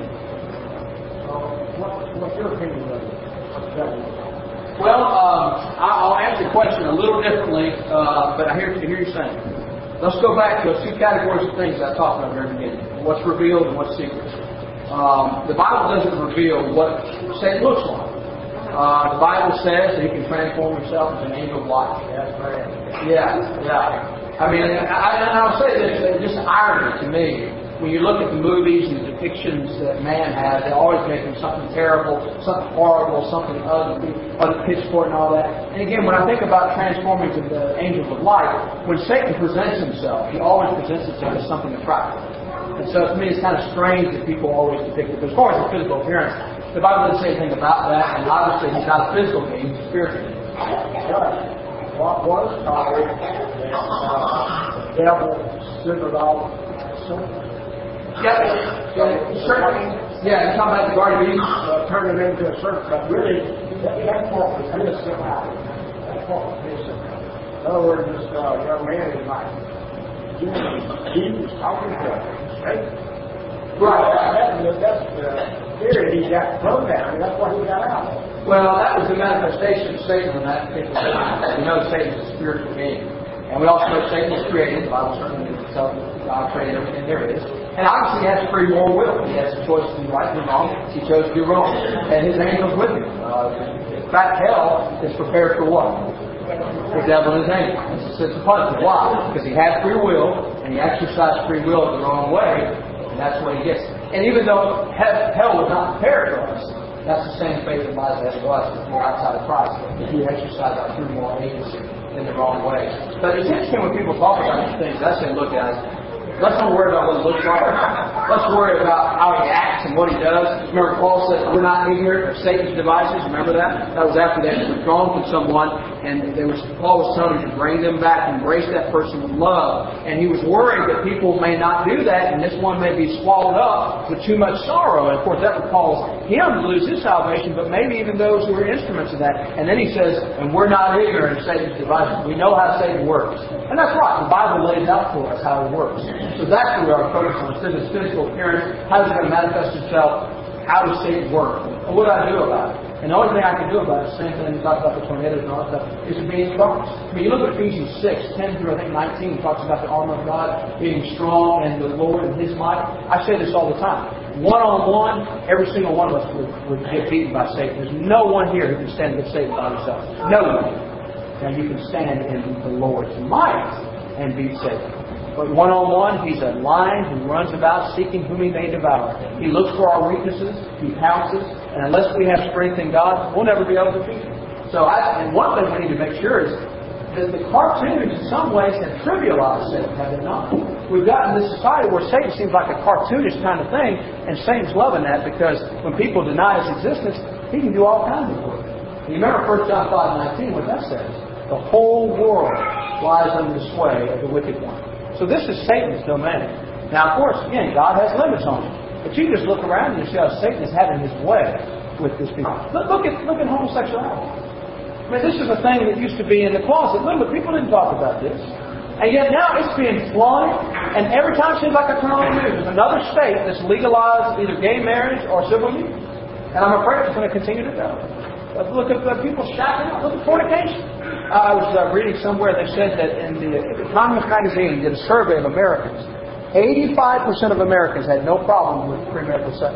So what's your opinion of what the devil looks like? Well, I'll answer the question a little differently, but I hear you saying. Let's go back to those two categories of things I talked about very beginning. What's revealed and what's secret. The Bible doesn't reveal what Satan looks like. The Bible says that he can transform himself into an angel of light. That's right. Yeah. I mean, I'll say this, just irony to me. When you look at the movies and the depictions that man has, they always make him something terrible, something horrible, something ugly, pitchfork and all that. And again, when I think about transforming to the angels of light, when Satan presents himself, he always presents himself as something attractive. And so to me, it's kind of strange that people always depict it. But as far as the physical appearance, the Bible doesn't say anything about that, and obviously he's not a physical being, he's a spiritual being. What was taught that the devil slithered off something? Certainly. Yeah, you talking about the Garden of Eden? Turn it into a serpent, but really, that part was missing out. That part was missing. In other words, this young man is like, he was talking to Satan. Right. That's the theory he got thrown down, and that's what he got out of. Well, that was the manifestation of Satan in that particular time. We know Satan is a spiritual being. And we also know Satan was created. The Bible certainly tells us God created everything there is. And obviously he has free moral will. He has a choice to do right and wrong. He chose to do wrong. And his angels with him. In fact, hell is prepared for what? The devil and his angels. It's a punishment. Why? Because he had free will, and he exercised free will the wrong way, and that's what he gets. And even though hell was not prepared for us, that's the same fate that lies ahead of us if we're outside of Christ, if we exercise our free moral agency in the wrong way. But it's interesting when people talk about these things. I say, look, guys, let's not worry about what it looks like. Let's worry about how he acts and what he does. Remember, Paul said we're not ignorant of Satan's devices. Remember that? That was after they had withdrawn from someone, and Paul was telling them to bring them back, embrace that person with love. And he was worried that people may not do that, and this one may be swallowed up with too much sorrow. And of course, that would cause him to lose his salvation, but maybe even those who are instruments of that. And then he says, and we're not ignorant of Satan's devices. We know how Satan works. And that's right. The Bible lays out for us how he works. So that's where we are focused on. Instead of his physical appearance, how is it going to manifest itself? How does Satan work? And what do I do about it? And the only thing I can do about it, the same thing we talked about the tornadoes and all that stuff, is to be in Christ. I mean, you look at Ephesians 6, 10 through 19, it talks about the armor of God being strong and the Lord and His might. I say this all the time. one-on-one, every single one of us would get beaten by Satan. There's no one here who can stand against Satan by himself. No one. Now you can stand in the Lord's might and beat Satan. But one-on-one, he's a lion who runs about seeking whom he may devour. He looks for our weaknesses, he pounces, and unless we have strength in God, we'll never be able to defeat him. So and one thing we need to make sure is that the cartoons in some ways have trivialized Satan, have they not? We've gotten this society where Satan seems like a cartoonish kind of thing, and Satan's loving that because when people deny his existence, he can do all kinds of work. You remember 1 John 5:19, what that says? The whole world lies under the sway of the wicked one. So this is Satan's domain. Now, of course, again, God has limits on it. But you just look around and you see how Satan is having his way with this people. Look at homosexuality. I mean, this is a thing that used to be in the closet. But people didn't talk about this. And yet now it's being flaunted. And every time it seems like I turn on the news, there's another state that's legalized either gay marriage or civil union. And I'm afraid it's going to continue to go. Look at people shacking up. Look at fornication. I was reading somewhere they said that in the Economist magazine did a survey of Americans. 85% of Americans had no problem with premarital sex.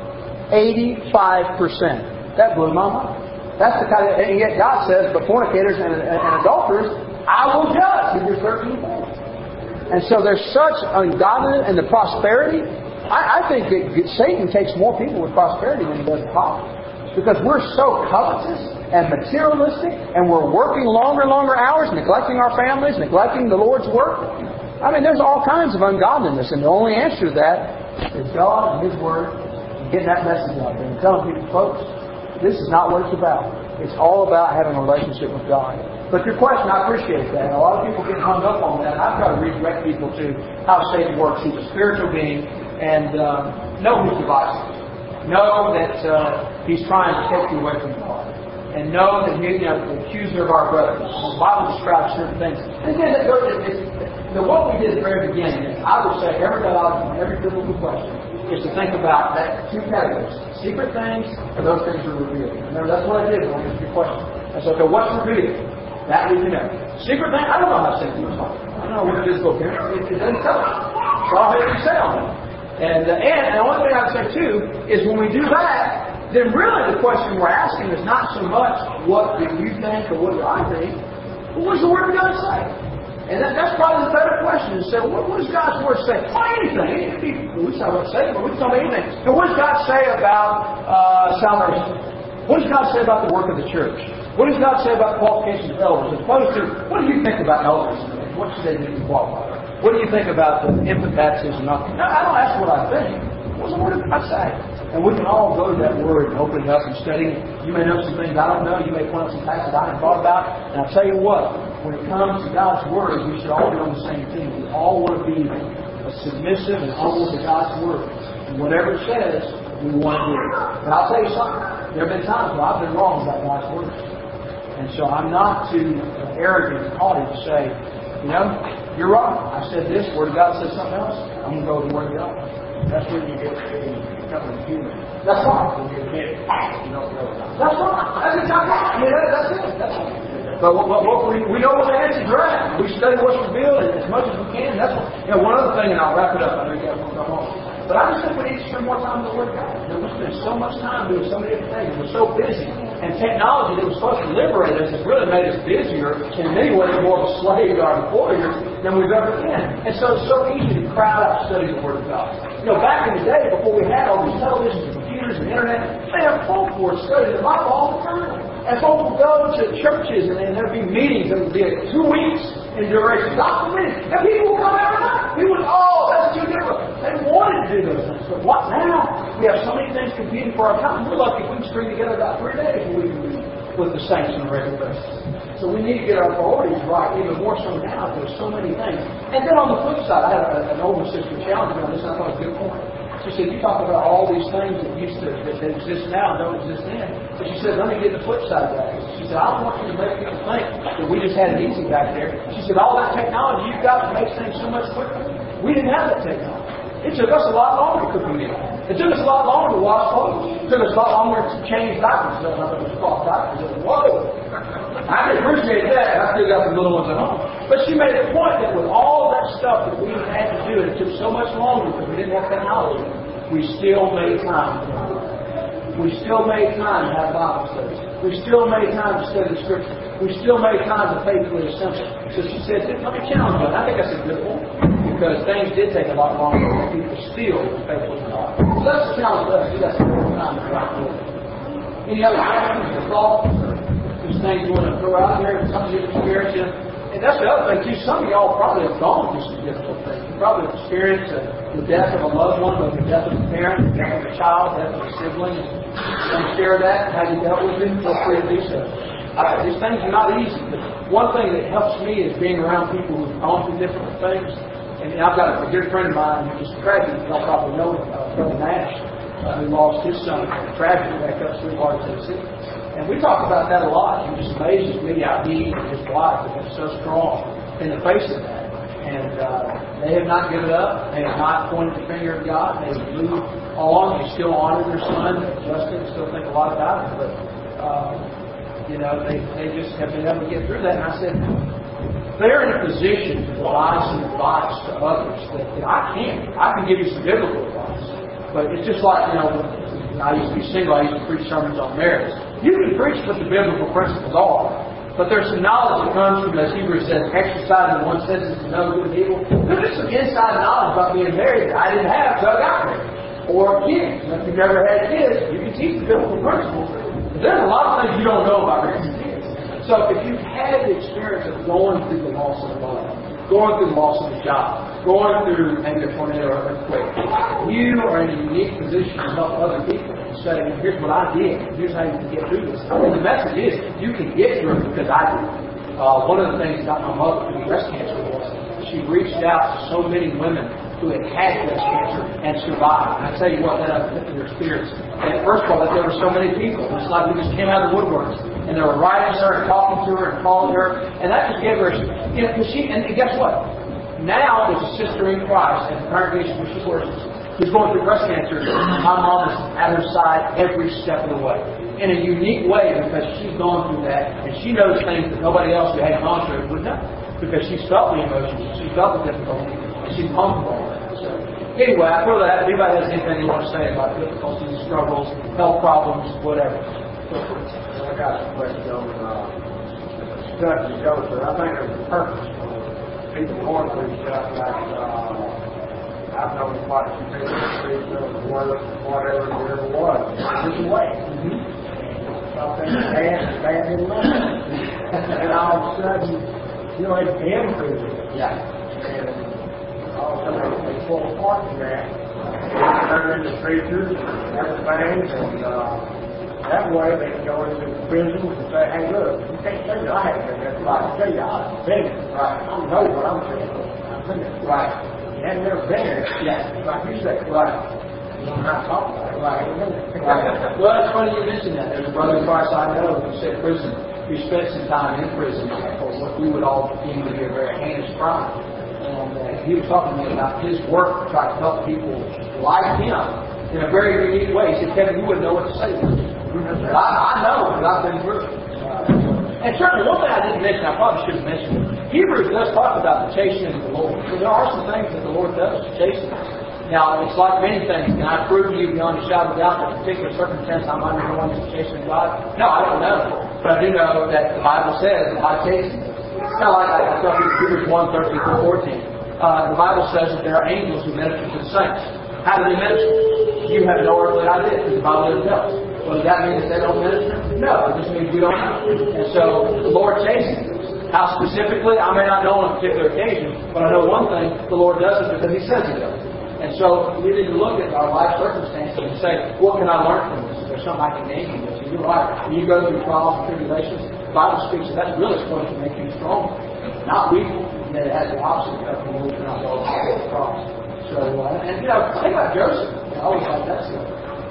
85%. That blew my mind. That's the kind of, and yet God says, but fornicators and adulterers, I will judge. Hebrews 13:4. And so there's such ungodliness and the prosperity. I think that Satan takes more people with prosperity than he does poverty. Because we're so covetous and materialistic, and we're working longer and longer hours, neglecting our families, neglecting the Lord's work. I mean, there's all kinds of ungodliness, and the only answer to that is God and His Word, and getting that message out there and telling people, folks, this is not what it's about. It's all about having a relationship with God. But your question, I appreciate that. And a lot of people get hung up on that. I've got to redirect people to how Satan works. He's a spiritual being, and know his devices. Know that he's trying to take you away from God. And know that he's the accuser of our brothers. The Bible describes certain things. And again, what we did at the very beginning is, I would say, every biblical question is to think about that two categories. Secret things and those things are revealed. Remember, that's what I did when I answered your question. I said, okay, what's revealed? That we can know. Secret thing, I don't know how Satan was talking. I don't know what physical appearance. It doesn't tell us. So I'll have you say on that. And the only thing I'd say too is when we do that, then really the question we're asking is not so much what do you think or what do I think, but what does the Word of God say? And that's probably the better question is say, what does God's Word say? Or anything. We talk about Satan, but we can talk about anything. And what does God say about salvation? What does God say about the work of the church? What does God say about the qualifications of elders? As opposed to, what do you think about elders? What should they do to qualify? What do you think about the infant baptism? No, I don't ask what I think. What does the Word of God say? And we can all go to that Word and open it up and study. You may know some things I don't know. You may point out some passages I haven't thought about. And I'll tell you what, when it comes to God's Word, we should all be on the same team. We all want to be submissive and humble to God's Word. And whatever it says, we want to do it. But I'll tell you something. There have been times where I've been wrong about God's Word. And so I'm not too arrogant and haughty to say, you're right. I said this, Word of God says something else. I'm going to go with the Word of God. That's when you get becoming human. That's right. When you admit you don't know God. That's right. That's exactly right. I mean, that's it. That's it. But we know what the answers are at. We study what's revealed as much as we can. That's what, one other thing, and I'll wrap it up. I know you guys want to come home. But I just think we need to spend more time in the Word of God. We spend so much time doing so many different things. We're so busy. And technology that was supposed to liberate us has really made us busier, and in many ways more of a slave to our employers than we've ever been. And so it's so easy to crowd out studying the Word of God. Back in the day, before we had all these televisions and computers and internet, they have folk who were studying the Bible all the time. And folks would go to churches and there'd be meetings that would be 2 weeks in duration. Gospel meetings. And people would come every night. People would, that's too different. They wanted to do those things. But what now? We have so many things competing for our time. We're lucky if we can string together about 3 days a week with the saints on a regular basis. So we need to get our priorities right, even more so now. There's so many things. And then on the flip side, I had an older sister challenge me on this, and I thought it was a good point. She said, you talk about all these things that exist now and don't exist then. But she said, let me get the flip side of that. She said, I don't want you to make people think that we just had it easy back there. She said, all that technology you've got makes things so much quicker. We didn't have that technology. It took us a lot longer to cook a meal. It took us a lot longer to wash clothes. It took us a lot longer to change diapers. I don't know if it's called diapers. Whoa! I appreciate that. I still got the little ones at home. But she made a point that with all that stuff that we had to do, it took so much longer because we didn't have technology. we still made time. We still made time to have Bible studies. We still made time to study the Scripture. We still made time to faithfully assemble. So she said, let me challenge you. And I think that's a good one, because things did take a lot longer, but people still were faithful to God. So that's a challenge to us. You got some more time to write more. Any other questions or thoughts or just things you want to throw out there, something you've experienced? And that's the other thing, too. Some of y'all probably have gone through some difficult things. You probably have experienced the death of a loved one, whether the death of a parent, the death of a child, the death of a sibling. You want to share that, how you dealt with it? Feel free to do so. These things are not easy. But one thing that helps me is being around people who've gone through different things. And I've got a good friend of mine who's tragic. Y'all probably know Brother Nash, who lost his son tragically back up Sweetwater, Tennessee. And we talk about that a lot. It just amazes me how he and his wife have been so strong in the face of that. And they have not given up. They have not pointed the finger at God. They have moved on. They still honor their son, Justin. Still think a lot about him. But, they just have been able to get through that. And I said, they're in a position to provide some advice to others that I can't. I can give you some biblical advice. But it's just like, I used to be single. I used to preach sermons on marriage. You can preach what the biblical principles are, but there's some knowledge that comes from, as Hebrews says, exercising one's senses to know good and evil. There's some inside knowledge about being married that I didn't have until I got married. Or kids. If you've never had kids, you can teach the biblical principles. But there's a lot of things you don't know about raising kids. So if you've had the experience of going through the loss of a love, going through the loss of a job, going through maybe a tornado or earthquake, you are in a unique position to help other people. Say, here's what I did. Here's how you can get through this. And the message is, you can get through it because I did. One of the things about my mother who had breast cancer was she reached out to so many women who had breast cancer and survived. And I tell you what, that uplifted their spirits. And first of all, that there were so many people. It's like we just came out of the woodworks. And they were writing her and talking to her and calling her. And that just gave her, and guess what? Now there's a sister in Christ at the congregation where she works, who's going through breast cancer. My mom is at her side every step of the way. In a unique way, because she's gone through that, and she knows things that nobody else who hadn't gone through it would know. Because she's felt the emotions, she's felt the difficulty, and she's comfortable with it. So, anyway, I feel that if anybody has anything you want to say about difficulties, struggles, health problems, whatever. I got a question on stuff you go through. I think there's a purpose for people going through stuff like I've known quite a few people who work, whatever it was. It's a way. Something bad didn't know. And all of a sudden, it's been through it. Yeah. And all of a sudden, they pull apart from that. They turn into preachers and everything. And that way, they can go into prisons and say, hey, look, you can't say that I haven't been there. I can tell you I've been there. Right. I know what I'm saying. I've been there. Right. You hadn't never been there. Yeah. Like you said. Right. You don't have to talk about it. Right. Right. Well, it's funny you mentioned that. There's a brother in Christ I know who said prison. He spent some time in prison for what we would all deem to be a very heinous crime. And he was talking to me about his work to try to help people like him in a very unique way. He said, Kevin, you wouldn't know what to say. But I know because I've been through it. And certainly one thing I didn't mention, I probably should have mentioned it. Hebrews does talk about the chastening of the Lord. So there are some things that the Lord does to chasten us. Now, it's like many things. Can I prove to you beyond a shadow of doubt that a particular circumstance I'm undergoing is chastening God? No, I don't know. But I do know that the Bible says that God chastens us. It's kind of like I tell you, Hebrews 1:13-14. The Bible says that there are angels who minister to the saints. How do they minister? You have no earthly idea because the Bible doesn't tell us. Well, does that mean that they don't minister? No, it just means we don't know. And so the Lord chastens us. How specifically, I may not know on a particular occasion, but I know one thing, the Lord does it because He says He does it. And so we need to look at our life circumstances and say, what can I learn from this? Is there something I can gain from this? And you're right. When you go through trials and tribulations, the Bible speaks that that's really supposed to make you stronger, not weaker. And it has the opposite effect when we cannot go through the cross. So, think about Joseph. I always like that stuff.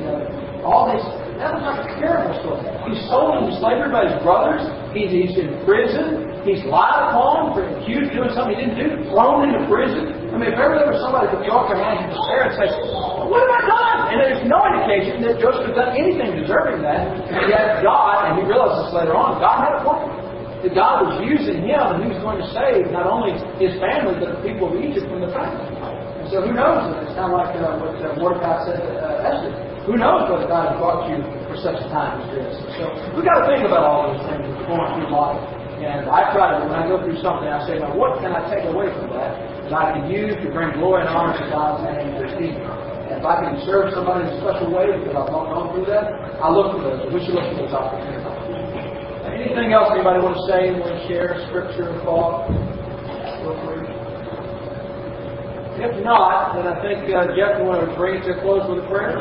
All this, that was like a terrible story. He's sold into slavery by his brothers. He's in prison. He's lied upon for accused of doing something he didn't do. Thrown into prison. I mean, if ever there was somebody that could throw up their hands in despair and say, what have I done? And there's no indication that Joseph had done anything deserving that. And yet God, and he realized this later on, God had a plan. That God was using him and he was going to save not only his family, but the people of Egypt from the famine. And And so who knows? It's kind of like what Mordecai said to Esther. Who knows whether God has brought you for such a time as this? And so we've got to think about all those things as we're going through life. And I try to, when I go through something, I say, now what can I take away from that I can use to bring glory and honor to God's name and His kingdom? And if I can serve somebody in a special way because I've gone through that, I look for those. We should look for those opportunities. Anything else anybody want to say, want to share, scripture, thought? Feel free. If not, then I think Jeff, you want to bring it to a close with a prayer?